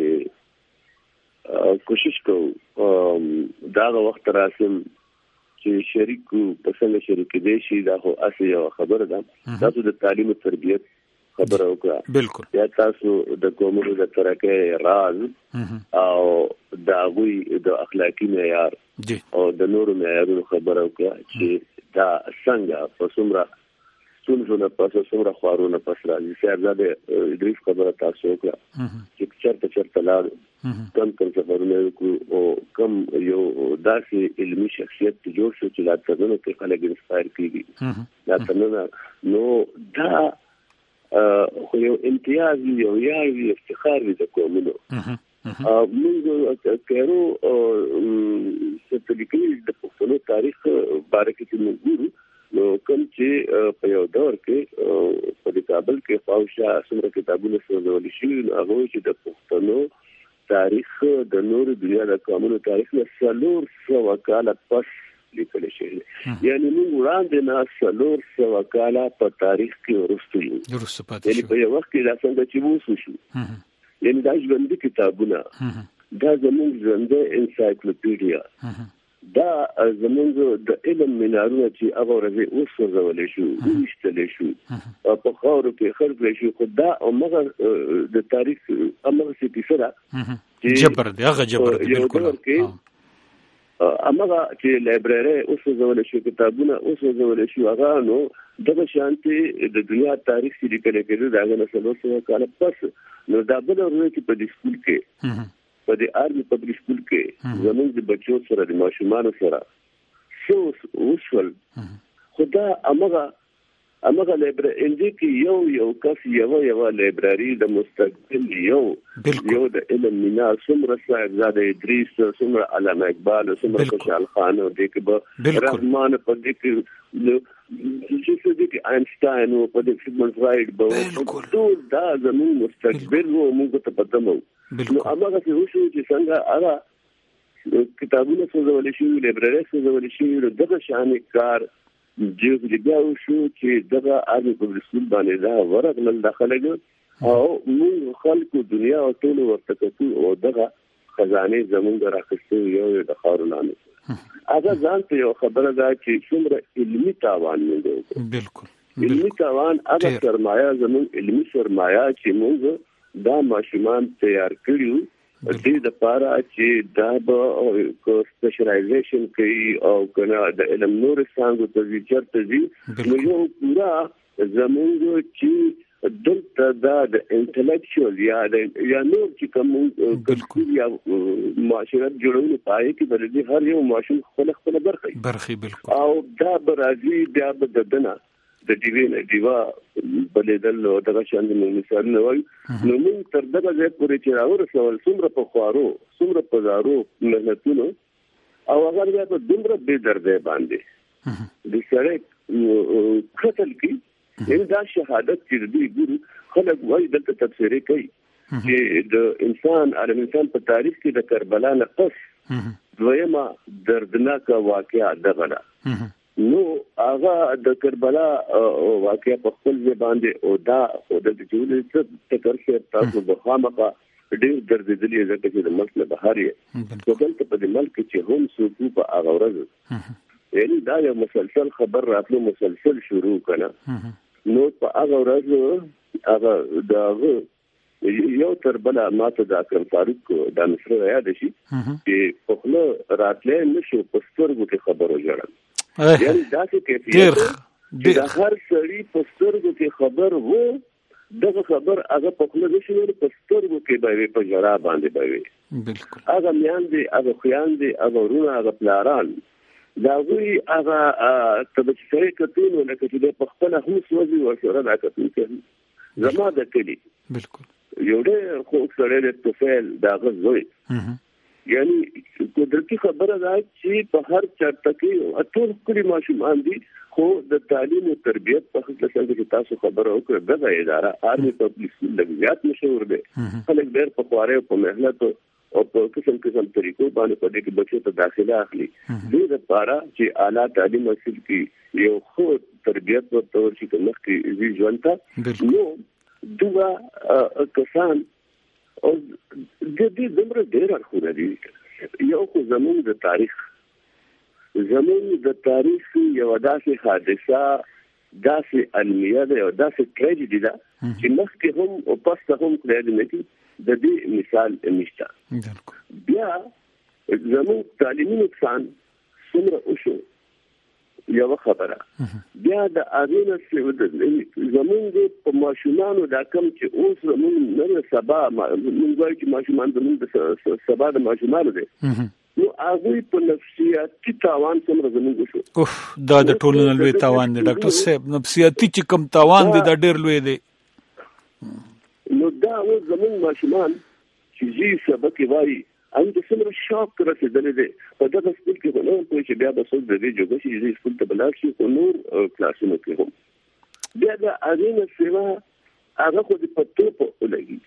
چې کوشش کوو دا وخت راسم چې شریکو په څنګه شریک دي شي. دا خو اصلي یو خبره ده. تاسو د تعلیم او تربیت خبره وکړه، بالکل یا تاسو د قومونو د ترقۍ راز او د غوي د اخلاقی معیار او د نورو معیارونو خبره وکړه چې دا څنګه په څومره څونه په څومره خوارونه پس راځي. صاحبزاده ادریس خبره تاسو وکړه چې چرته چرته لاړ کم کم سفرونه وکړو او کم یو داسې علمي شخصیت جوړ شو چې لا ترنه کې خلک انسپایر کیږي. لا ترنه نو دا خو یو امتیاز یو یو افتخار دی د قومونو. موږ کېرو ستلیکي د پښتنو تاریخ باره کې موږ ګورو نو کوم چې په یو دور کې په د کابل کې فاوشا څومره کتابونه سوزول شي هغه چې د پښتنو تاریخ د نور دنیا د قومونو تاریخ نه څلور سوه کاله پس لیکل شوی. یعنی موږ وړاندې نه څلور سوه کاله په تاریخ کې وروسته یو. یعنی په یو وخت کې دا څنګه چې ووسو شو، یعنی دا ژوندي کتابونه، دا زموږ ژوندی انسایکلوپیډیا، دا زمونږ د علم منارونه چې هغه ورځې وسوځولې شو، ویشتلې شو، په خاورو کې خرڅ شو. خو دا هغه د تاریخ هغه څه کیسه ده چې جبر دی، هغه جبر دی بالکل. هغه چې لایبرری وسوځولې شو، کتابونه وسوځولې شو، هغه نو دغه شانتي د دنیا تاریخ چې لیکل کېږي دا غنه څلور سوه کاله پس. نو دا بل ورته چې په دې سکول کې په دې آرمي پبلک سکول کې زموږ د بچو سره د ماشومان سره څو وشول. خدا امغه امغه لایبرری اندې کې یو یو کس یو یو لایبرری د مستقبل یو یو د علم مینا څومره صاحبزاده ادریس، څومره علامه اقبال، څومره خوشحال خان او د کې رحمان په دې کې چې څه دي کې آینسټاین او په دې سیګمنډ فرایډ به ټول دا زموږ مستقبل وو، موږ ته پدمو. نو هغه څه وشو چې څنګه هغه کتابونه سوزول شي، لایبرری سوزول شي، دغه شان کار چې بیا وشو چې دغه آرمي پبلک سکول باندې دا ورغلل داخله او موږ خلکو دنیا او ټول ورته کتو او دغه خزانه زمونږ راخستو یو د خارونانو. هغه ځان ته یو خبره ده چې څومره علمي تاوان موږ بالکل علمي تاوان هغه سرمایه زمونږ علمي سرمایه چې موږ دا ماشومان تیار کړیو دې د پاره چې دا به سپیشلایزیشن کوي او کنه د علم نور څنګه ته چرته دي. نو یو پورا زمونږ چې دلته دا د انټلیکچوال یا یا نور چې کوم کلتور یا معاشرت جوړول پای کې بلدي هر یو ماشوم خپل خپل برخه برخه بالکل او دا برازي بیا د دنه د دیوین دیوا بلېدل او دغه شان د مثال نه وای. نو موږ تر دغه ځای پورې چې راورسول څومره په خوارو څومره په زارو مهنتونو او هغه بیا په دومره بې دردۍ باندې د سړی قتل کی یعنی دا شهادت چې دوی ګورو خلک وایي دلته تفسیري کوي چې د انسان عالم انسان په تاریخ کې د کربلا نه پس دویمه دردناکه واقعه دغه ده. نو هغه د کربلا واقعیا په خپل ځای باندې او دا او د جوړې څه تکر شي تاسو به خامخا ډېر درد دي ځکه چې د ملک له بهر یې په دلته په ملک چې هم سوق په هغه ورځ یعنی دا یو مسلسل خبر راتلو مسلسل شروع کړه. نو په هغه ورځ هغه دا یو تر بل ماته د اکرم فاروق د مصر یاد شي چې په خپل راتلې نشو په سترګو کې خبرو جوړل. یعنی دا چې کیفیت چې د هر سړي په سترګو کې خبر وو دغه خبر هغه په خپل نشو په سترګو کې به په جړا باندې به بالکل هغه میان دي هغه خویان دي هغه ورونه هغه پلاران دا وی هغه تبصره کتون ولکه چې په خپل هم سوځي او شورا دا کتون کوي زما د کلی بالکل یو ډېر خو سره د توفیل دا غوي یعنی قدرتي خبره ده چې په هر چرته کې ټول کلی ماشومان دي خو د تعلیم او تربیت په خصوص کې تاسو خبره وکړه دغه اداره آرمي پبلک سکول د زیات مشهور ده خلک ډېر په خواري او په مهنت او په قسم قسم طریقو باندې په دې کې بچو ته داخله اخلي دې لپاره چې اعلی تعلیم حاصل کړي یو خو تربیت او تور چې مخ کې ژوند ته نو دغه کسان او د دې زمره ډېر اړخونه دي یو خو زموږ د تاریخ زموږ د تاریخ یو داسې حادثه داسې علمیه ده او داسې ټریجډي ده چې مخکې هم او پسته هم کړی نه دي د دې مثال نشته بیا زموږ تعلیمي نقصان څومره وشو یو خبره بیا د اغینه زموږ په ماشومانو دا کم چې اوس زموږ نه سبا موږ وایو چې ماشومان زموږ سبا د ماشومانو دي نو هغه په نفسیاتي تاوان څومره زموږ وشو اوف دا د ټولنې لوی تاوان دی ډاکټر صاحب نفسیاتي چې کم تاوان دی دا ډېر لوی دی نو دا اوس زموږ ماشومان چې زی سبق وایي ان د څومره شاک رسیدلې ده په دغه سکول کې ونه کوي چې بیا به څوک د دې جوګه شي چې سکول ته بلار شي او نور کلاسونه کې هم بیا د اړینه سیوا هغه خو د پټو په لګي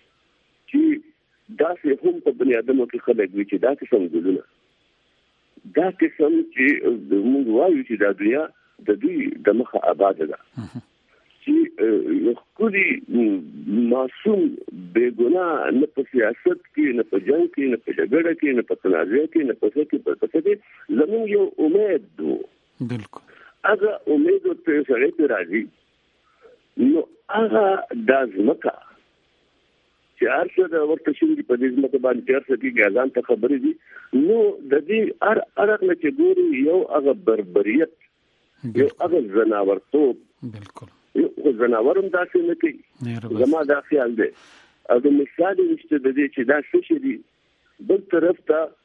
چې دا سه هم په بنی ادمو کې خلک وي چې دا قسم ګلونه دا قسم چې موږ وایو چې دا دنیا د دې د مخه آباد ده چې یو کلی معصوم بېګناه نه په سیاست کې نه په جنگ کې نه په جګړه کې نه په تنازع کې نه په څه کې په څه کې زموږ یو امید وو بالکل هغه امید ته سره ته راځي نو هغه د ځمکه چې هرڅه د ورته شي په دې ځمکه باندې هرڅه کې غازان ته خبرې دي نو د دې هر هغه چې ګوري یو هغه بربریت یو هغه زناورتوب بالکل یو زناورم داسې نه کوي زما دا خیال دی او د مثال نشته د دې چې دا څه شي دي بل طرف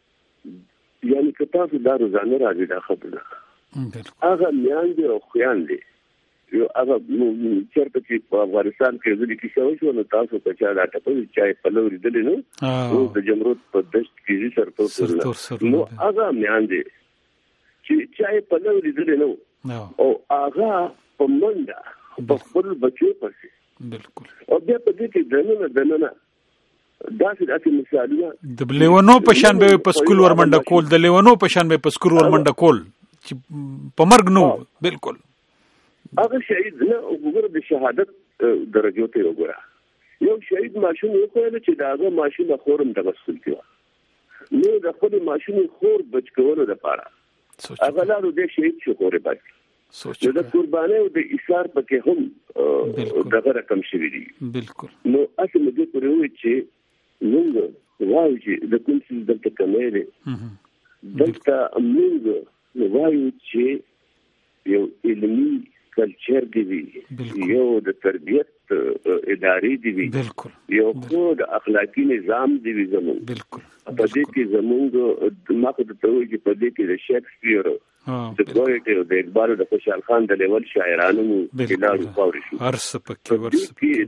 ته یعنی که تاسو دا روزانه راځي دا خبره هغه میاندې او خویاندې یو هغه چېرته چې په افغانستان کې ځلې کیسه وشوه نو تاسو په چا دا ټپل چای پلو لیدلې نو او د جمرود په دشت کې سرتور نو هغه میاندې چې چای پلو لیدلې نو او هغه په منډه په خپل بچو پسې بالکل او بیا په دې کې دننه دننه داسې داسې مثالونه د لیونو په شان به په سکول ورمنډه کول د لیونو په شان به په سکول ورمنډه کول چې په مرګ نو بالکل هغه شهید نه وګوره د شهادت درجو ته وګوره یو شهید ماشوم یو کوي چې داغه ماشوم خورم د مسول کیو نو د خپل ماشوم خور بچ کولو لپاره هغه لارو د شهید شو خورې بچ سوچ د قربانۍ او د ایثار پکې هم دغه رقم شوی دی بالکل نو اصل دې پرې وي چې موږ وایو چې د کوم څه دلته کمې ده دلته موږ وایو چې یو علمي کلچر دی وی یو د تربیت ادارې دی وی بالکل یو خو د اخلاقی نظام دی وی زموږ بالکل په دې کې زموږ دماغ د توګه کې په دې کې د شیکسپیر د ګویټ او د اقبال د خوشحال خان د لیول شاعرانو کلارو پاوري شو هر څه پکې ورسې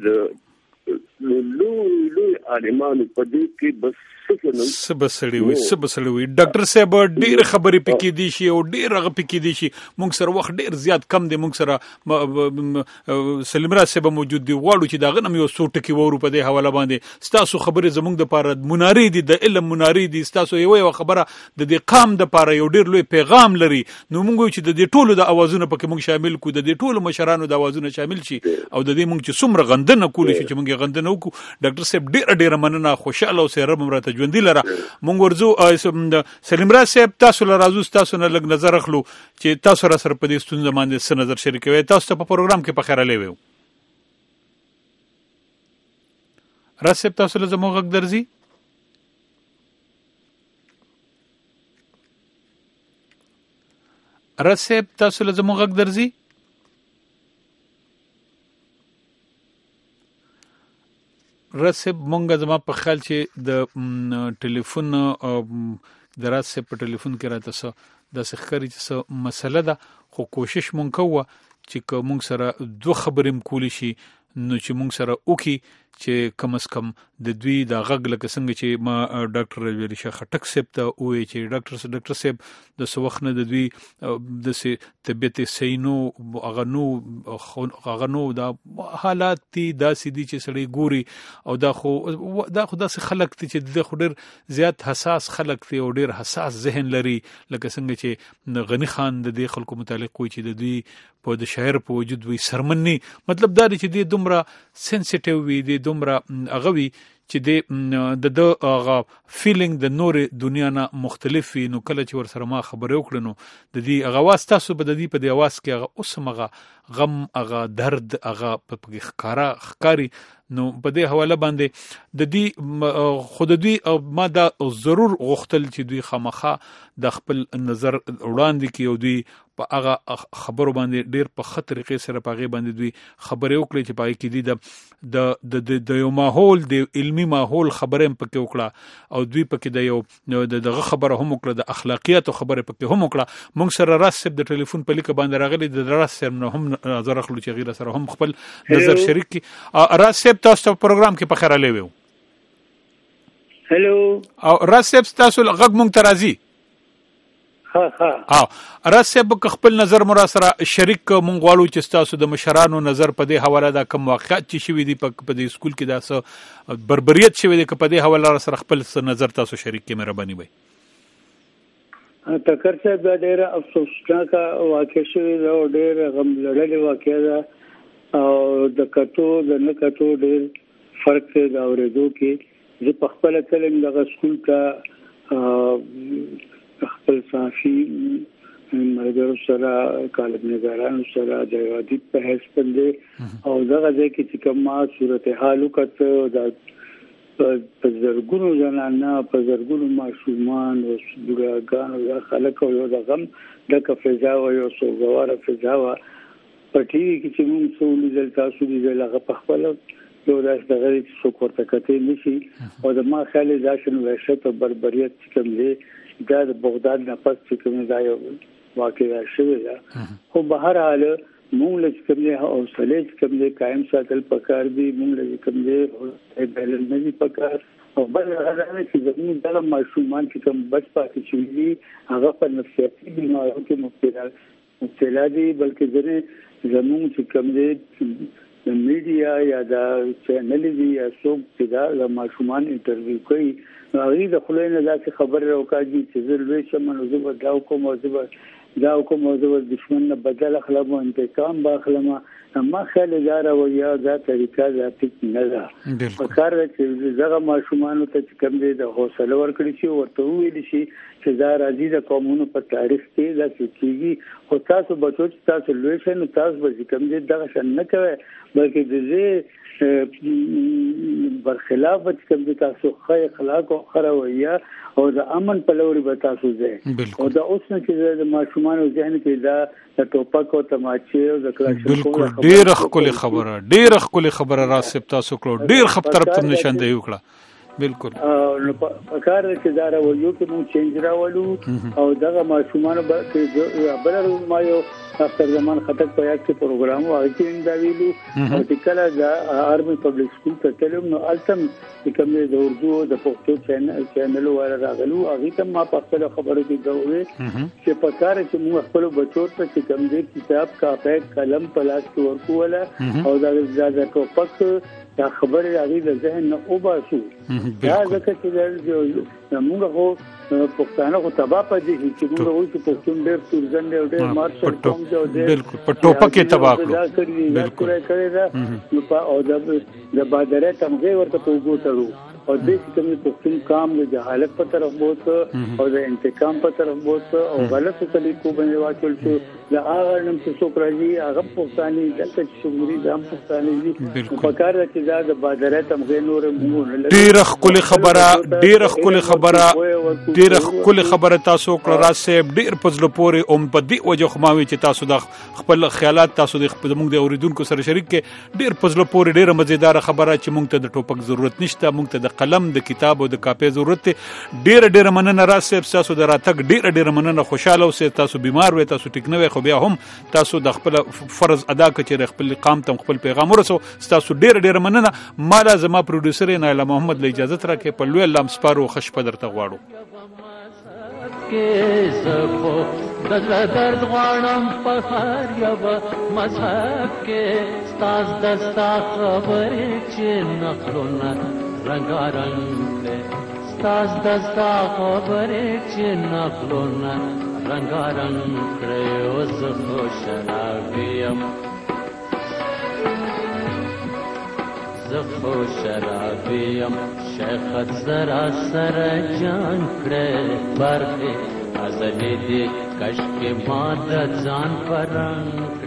د لوی لوی عالمانو په دې کې بس سبسړی وي سبسړی وي ډاکټر صاحب ډیر خبرې پکې دي شي او ډیر هغه پکې دي شي مونږ سره وخت ډیر زیات کم دی مونږ سره سلیمرا صاحب موجود دی غواړو چې دا غنم یو څو ټکی وورو په دې حواله باندې ستاسو خبرې زمونږ د پاره مناري دي د علم مناري دي ستاسو یو یو خبره د دې قام د پاره یو ډیر لوی پیغام لري نو مونږ چې د دې ټولو د اوازونو پکې مونږ شامل کو د دې ټولو مشرانو د اوازونو شامل شي او د دې مونږ چې څومره غندنه کولی شي چې مونږ غندنه وکړو ډاکټر صاحب ډیر ډیر مننه خوشاله او سره ممرته ژوندۍ لره مونږ ورځو سلیمرا صاحب تاسو له راځو تاسو نه لږ نظر اخلو چې تاسو را سره په دې ستونزه باندې څه نظر شریکوي تاسو ته په پروګرام کې په خیر لوي راسب تاسو له زموږ غږ درځي راسب تاسو له زموږ غږ درځي رسب مونږه زما په خیال چې د ټلیفون د راسب په ټلیفون کې راته څه د سخري څه مسله ده خو کوشش مونږ کوو چې که مونږ سره دوه خبرې کولی شي نو چې مونږ سره وکي چې کم از کم د دوی د غږ لکه څنګه چې ما ډاکټر ویلی شاه خټک صاحب ته وویل چې ډاکټر ډاکټر صاحب د څه وخت نه د دوی د طبیعت صحیح نو هغه نو هغه نو دا حالات دي داسې دي چې سړی ګوري او دا خو دا خو داسې خلک دي چې د خو ډېر زیات حساس خلک دي او ډېر حساس ذهن لري لکه څنګه چې غني خان د دې خلکو متعلق وایي چې د دوی په د شاعر په وجود وي سرمني مطلب دا دی چې د دومره سنسټیو وي د دومره هغه وي چې د د هغه فیلینګ د نور دنیا نه مختلف وي نو کله چې ور سره ما خبرې وکړو نو د دې هغه واس تاسو به د دې په دی اواز کې هغه اوس مغه غم هغه درد هغه په ښکارا ښکاری نو په دې حواله باندې د دې خود دوی ما دا ضرور غوښتل چې دوی خامخا د خپل نظر وړاندې کوي او دوی په هغه خبرو باندې ډیر په خطر طریقې سره پاغي باندې دوی خبرې وکړي چې پای کې دي د د د یو ماحول د علمي ماحول خبرې هم پکې وکړه او دوی پکې د یو دغه خبره هم وکړه د اخلاقیات خبره پکې هم وکړه مونږ سره راسب د ټلیفون په لیک باندې راغلي د راسب نه هم نظر اخلو چې غیر سره هم خپل نظر شریک کی راسب تاسو په پروګرام کې په خیر علي وو هلو او راسب تاسو غږ مونږ ترازی ها ها او راسب خپل نظر مر سره شریک مونږ غواړو چې تاسو د مشرانو نظر په دې حواله دا کوم واقعیت چې شوی دی په دې سکول کې دا څه بربریت شوی دی په دې حواله سره خپل نظر تاسو شریک کې مهرباني وي تکر څه د ډېر افسوسناک واقع شوی دا ډېر غم لړلې واقع ده او د کټو د نه کټو ډېر فرق دی دا ورېدو کې زه په خپل کلم دغه سکول ته خپل صافي مرګرو سره کالبنګارانو سره د یادی په هیڅ باندې او دغه ځکه چې کومه صورتحال وکړه د په زرګونو زنانه په زرګونو ماشومان او بډاګانو د خلک او د غم د فضا او یو سوګواره فضا په ټي وي کې چې موږ څو لیدل تاسو لیدل هغه په خپل یو داس دغه څو کوړه کته نشي او د ما خیال دا شنو وحشت او بربریت چې کوم دی دا د بغداد نه پس چې کوم دا یو واقعا شوی ده خو به هر حال موږ له کوم نه او سلیج کوم نه قائم ساتل پکار دي موږ له کوم نه بیلن نه دي پکار او بل هغه چې زموږ دغه ماشومان چې کوم بچ پاتې شوي دي هغه په نفسیاتي بیماریو کې مبتلا مبتلا دي بلکې ځنه زموږ چې کوم دي د میډیا یا د چینل دي یا څوک چې دا د ماشومان انټرویو کوي هغه د خلینو داسې خبره راوکاږي چې زه لوي شم نو زه به دا کوم او زه دا کوم او زه دښمن نه بدل اخلم او انتقام باخلم ما خیال دا او یا دا طریقه ذاتي نه ده په کار چې زغه ماشومان ته کوم دي د حوصله ورکړي شي ورته ویل شي چې دا راځي د قومونو په تاریخ کې دا کیږي خو تاسو بچو چې تاسو لوي شئ نو تاسو به کوم دي دغه شن نه کوي بلکې د دې برخلاف چې کوم دي تاسو خیر اخلاق او خرویه او د امن په لوري به تاسو ځئ او دا اوس نه چې د ماشومان ذهن کې دا د ټوپک او تماچې او د کلاشینکوف ډیر خپل خبره ډیر خپل خبره راسب تاسو کړو ډیر خپ طرف ته نشاندهي وکړه بالکل نو په کار کې دا راوړو چې موږ چینج راوړو او دغه ماشومان به بل ما یو اختر زمان خطک په یاد کې پروګرام او هغه دا ویلو او چې کله د آرمي پبلک سکول ته تلم نو التم چې کوم د اردو د پښتو چینل چینل واره راغلو هغه ته ما په خپل خبرو کې غوړې چې په کار کې موږ خپل بچو ته چې کوم دې کتاب کاپي قلم په لاس کې ورکوله او دا زیاده ټوپک دا خبره راغی د ذهن نه او باسو دا ځکه چې موږ هو پښتانه خو تبا پدې چې موږ وایو چې پښتون ډېر تورزن دی ډېر مارشل قوم دی بالکل په ټوپک کې تبا کړو بالکل کړی دا نو په او د بادره تمغه ورته پوغوتلو او دې چې کوم پښتون کام د جهالت په طرف بوت او د انتقام په طرف بوت او غلط طریقو باندې واچول شو دا هغه نن څه څوک راځي هغه پښتاني دلته چې شموري ځم پښتاني دي په کار چې دا د بادره تمغه نور مونږ ډیر خپل خبره ډیر خپل خبره ډیر خپل خبره تاسو کړه راسب ډیر پزلو پوري اوم په دې وجه خماوي چې تاسو د خپل خیالات تاسو د خپل موږ د اوریدونکو سره شریک کې ډیر پزلو پوري ډیر مزیدار خبره چې موږ ته د ټوپک ضرورت نشته موږ ته د د قلم د کتاب او د کاپي ضرورت ډیر ډیر مننه راځي تاسو د راتګ ډیر ډیر مننه خوشاله اوسئ تاسو بیمار وئ تاسو ټیک نه وئ خو بیا هم تاسو د خپل فرض ادا کړئ خپل قام ته خپل پیغام ورسو تاسو ډیر ډیر مننه مالا زما پروډوسر نایله محمد له اجازه راکې په لوی الله سپارو خش په درته غواړو کې زخو د درد غواړم په هر یو مذهب کې ستاس دستا خبرې چې نخلونه رنګارنګ کړې ستاس دستا خبرې چې نخلونه رنګارنګ کړې اوس خو شرابي یم زه خو شرابي یم شیخت زرا سره جان کړې برخې ازلې دې کشکې ما د ځان په رنګ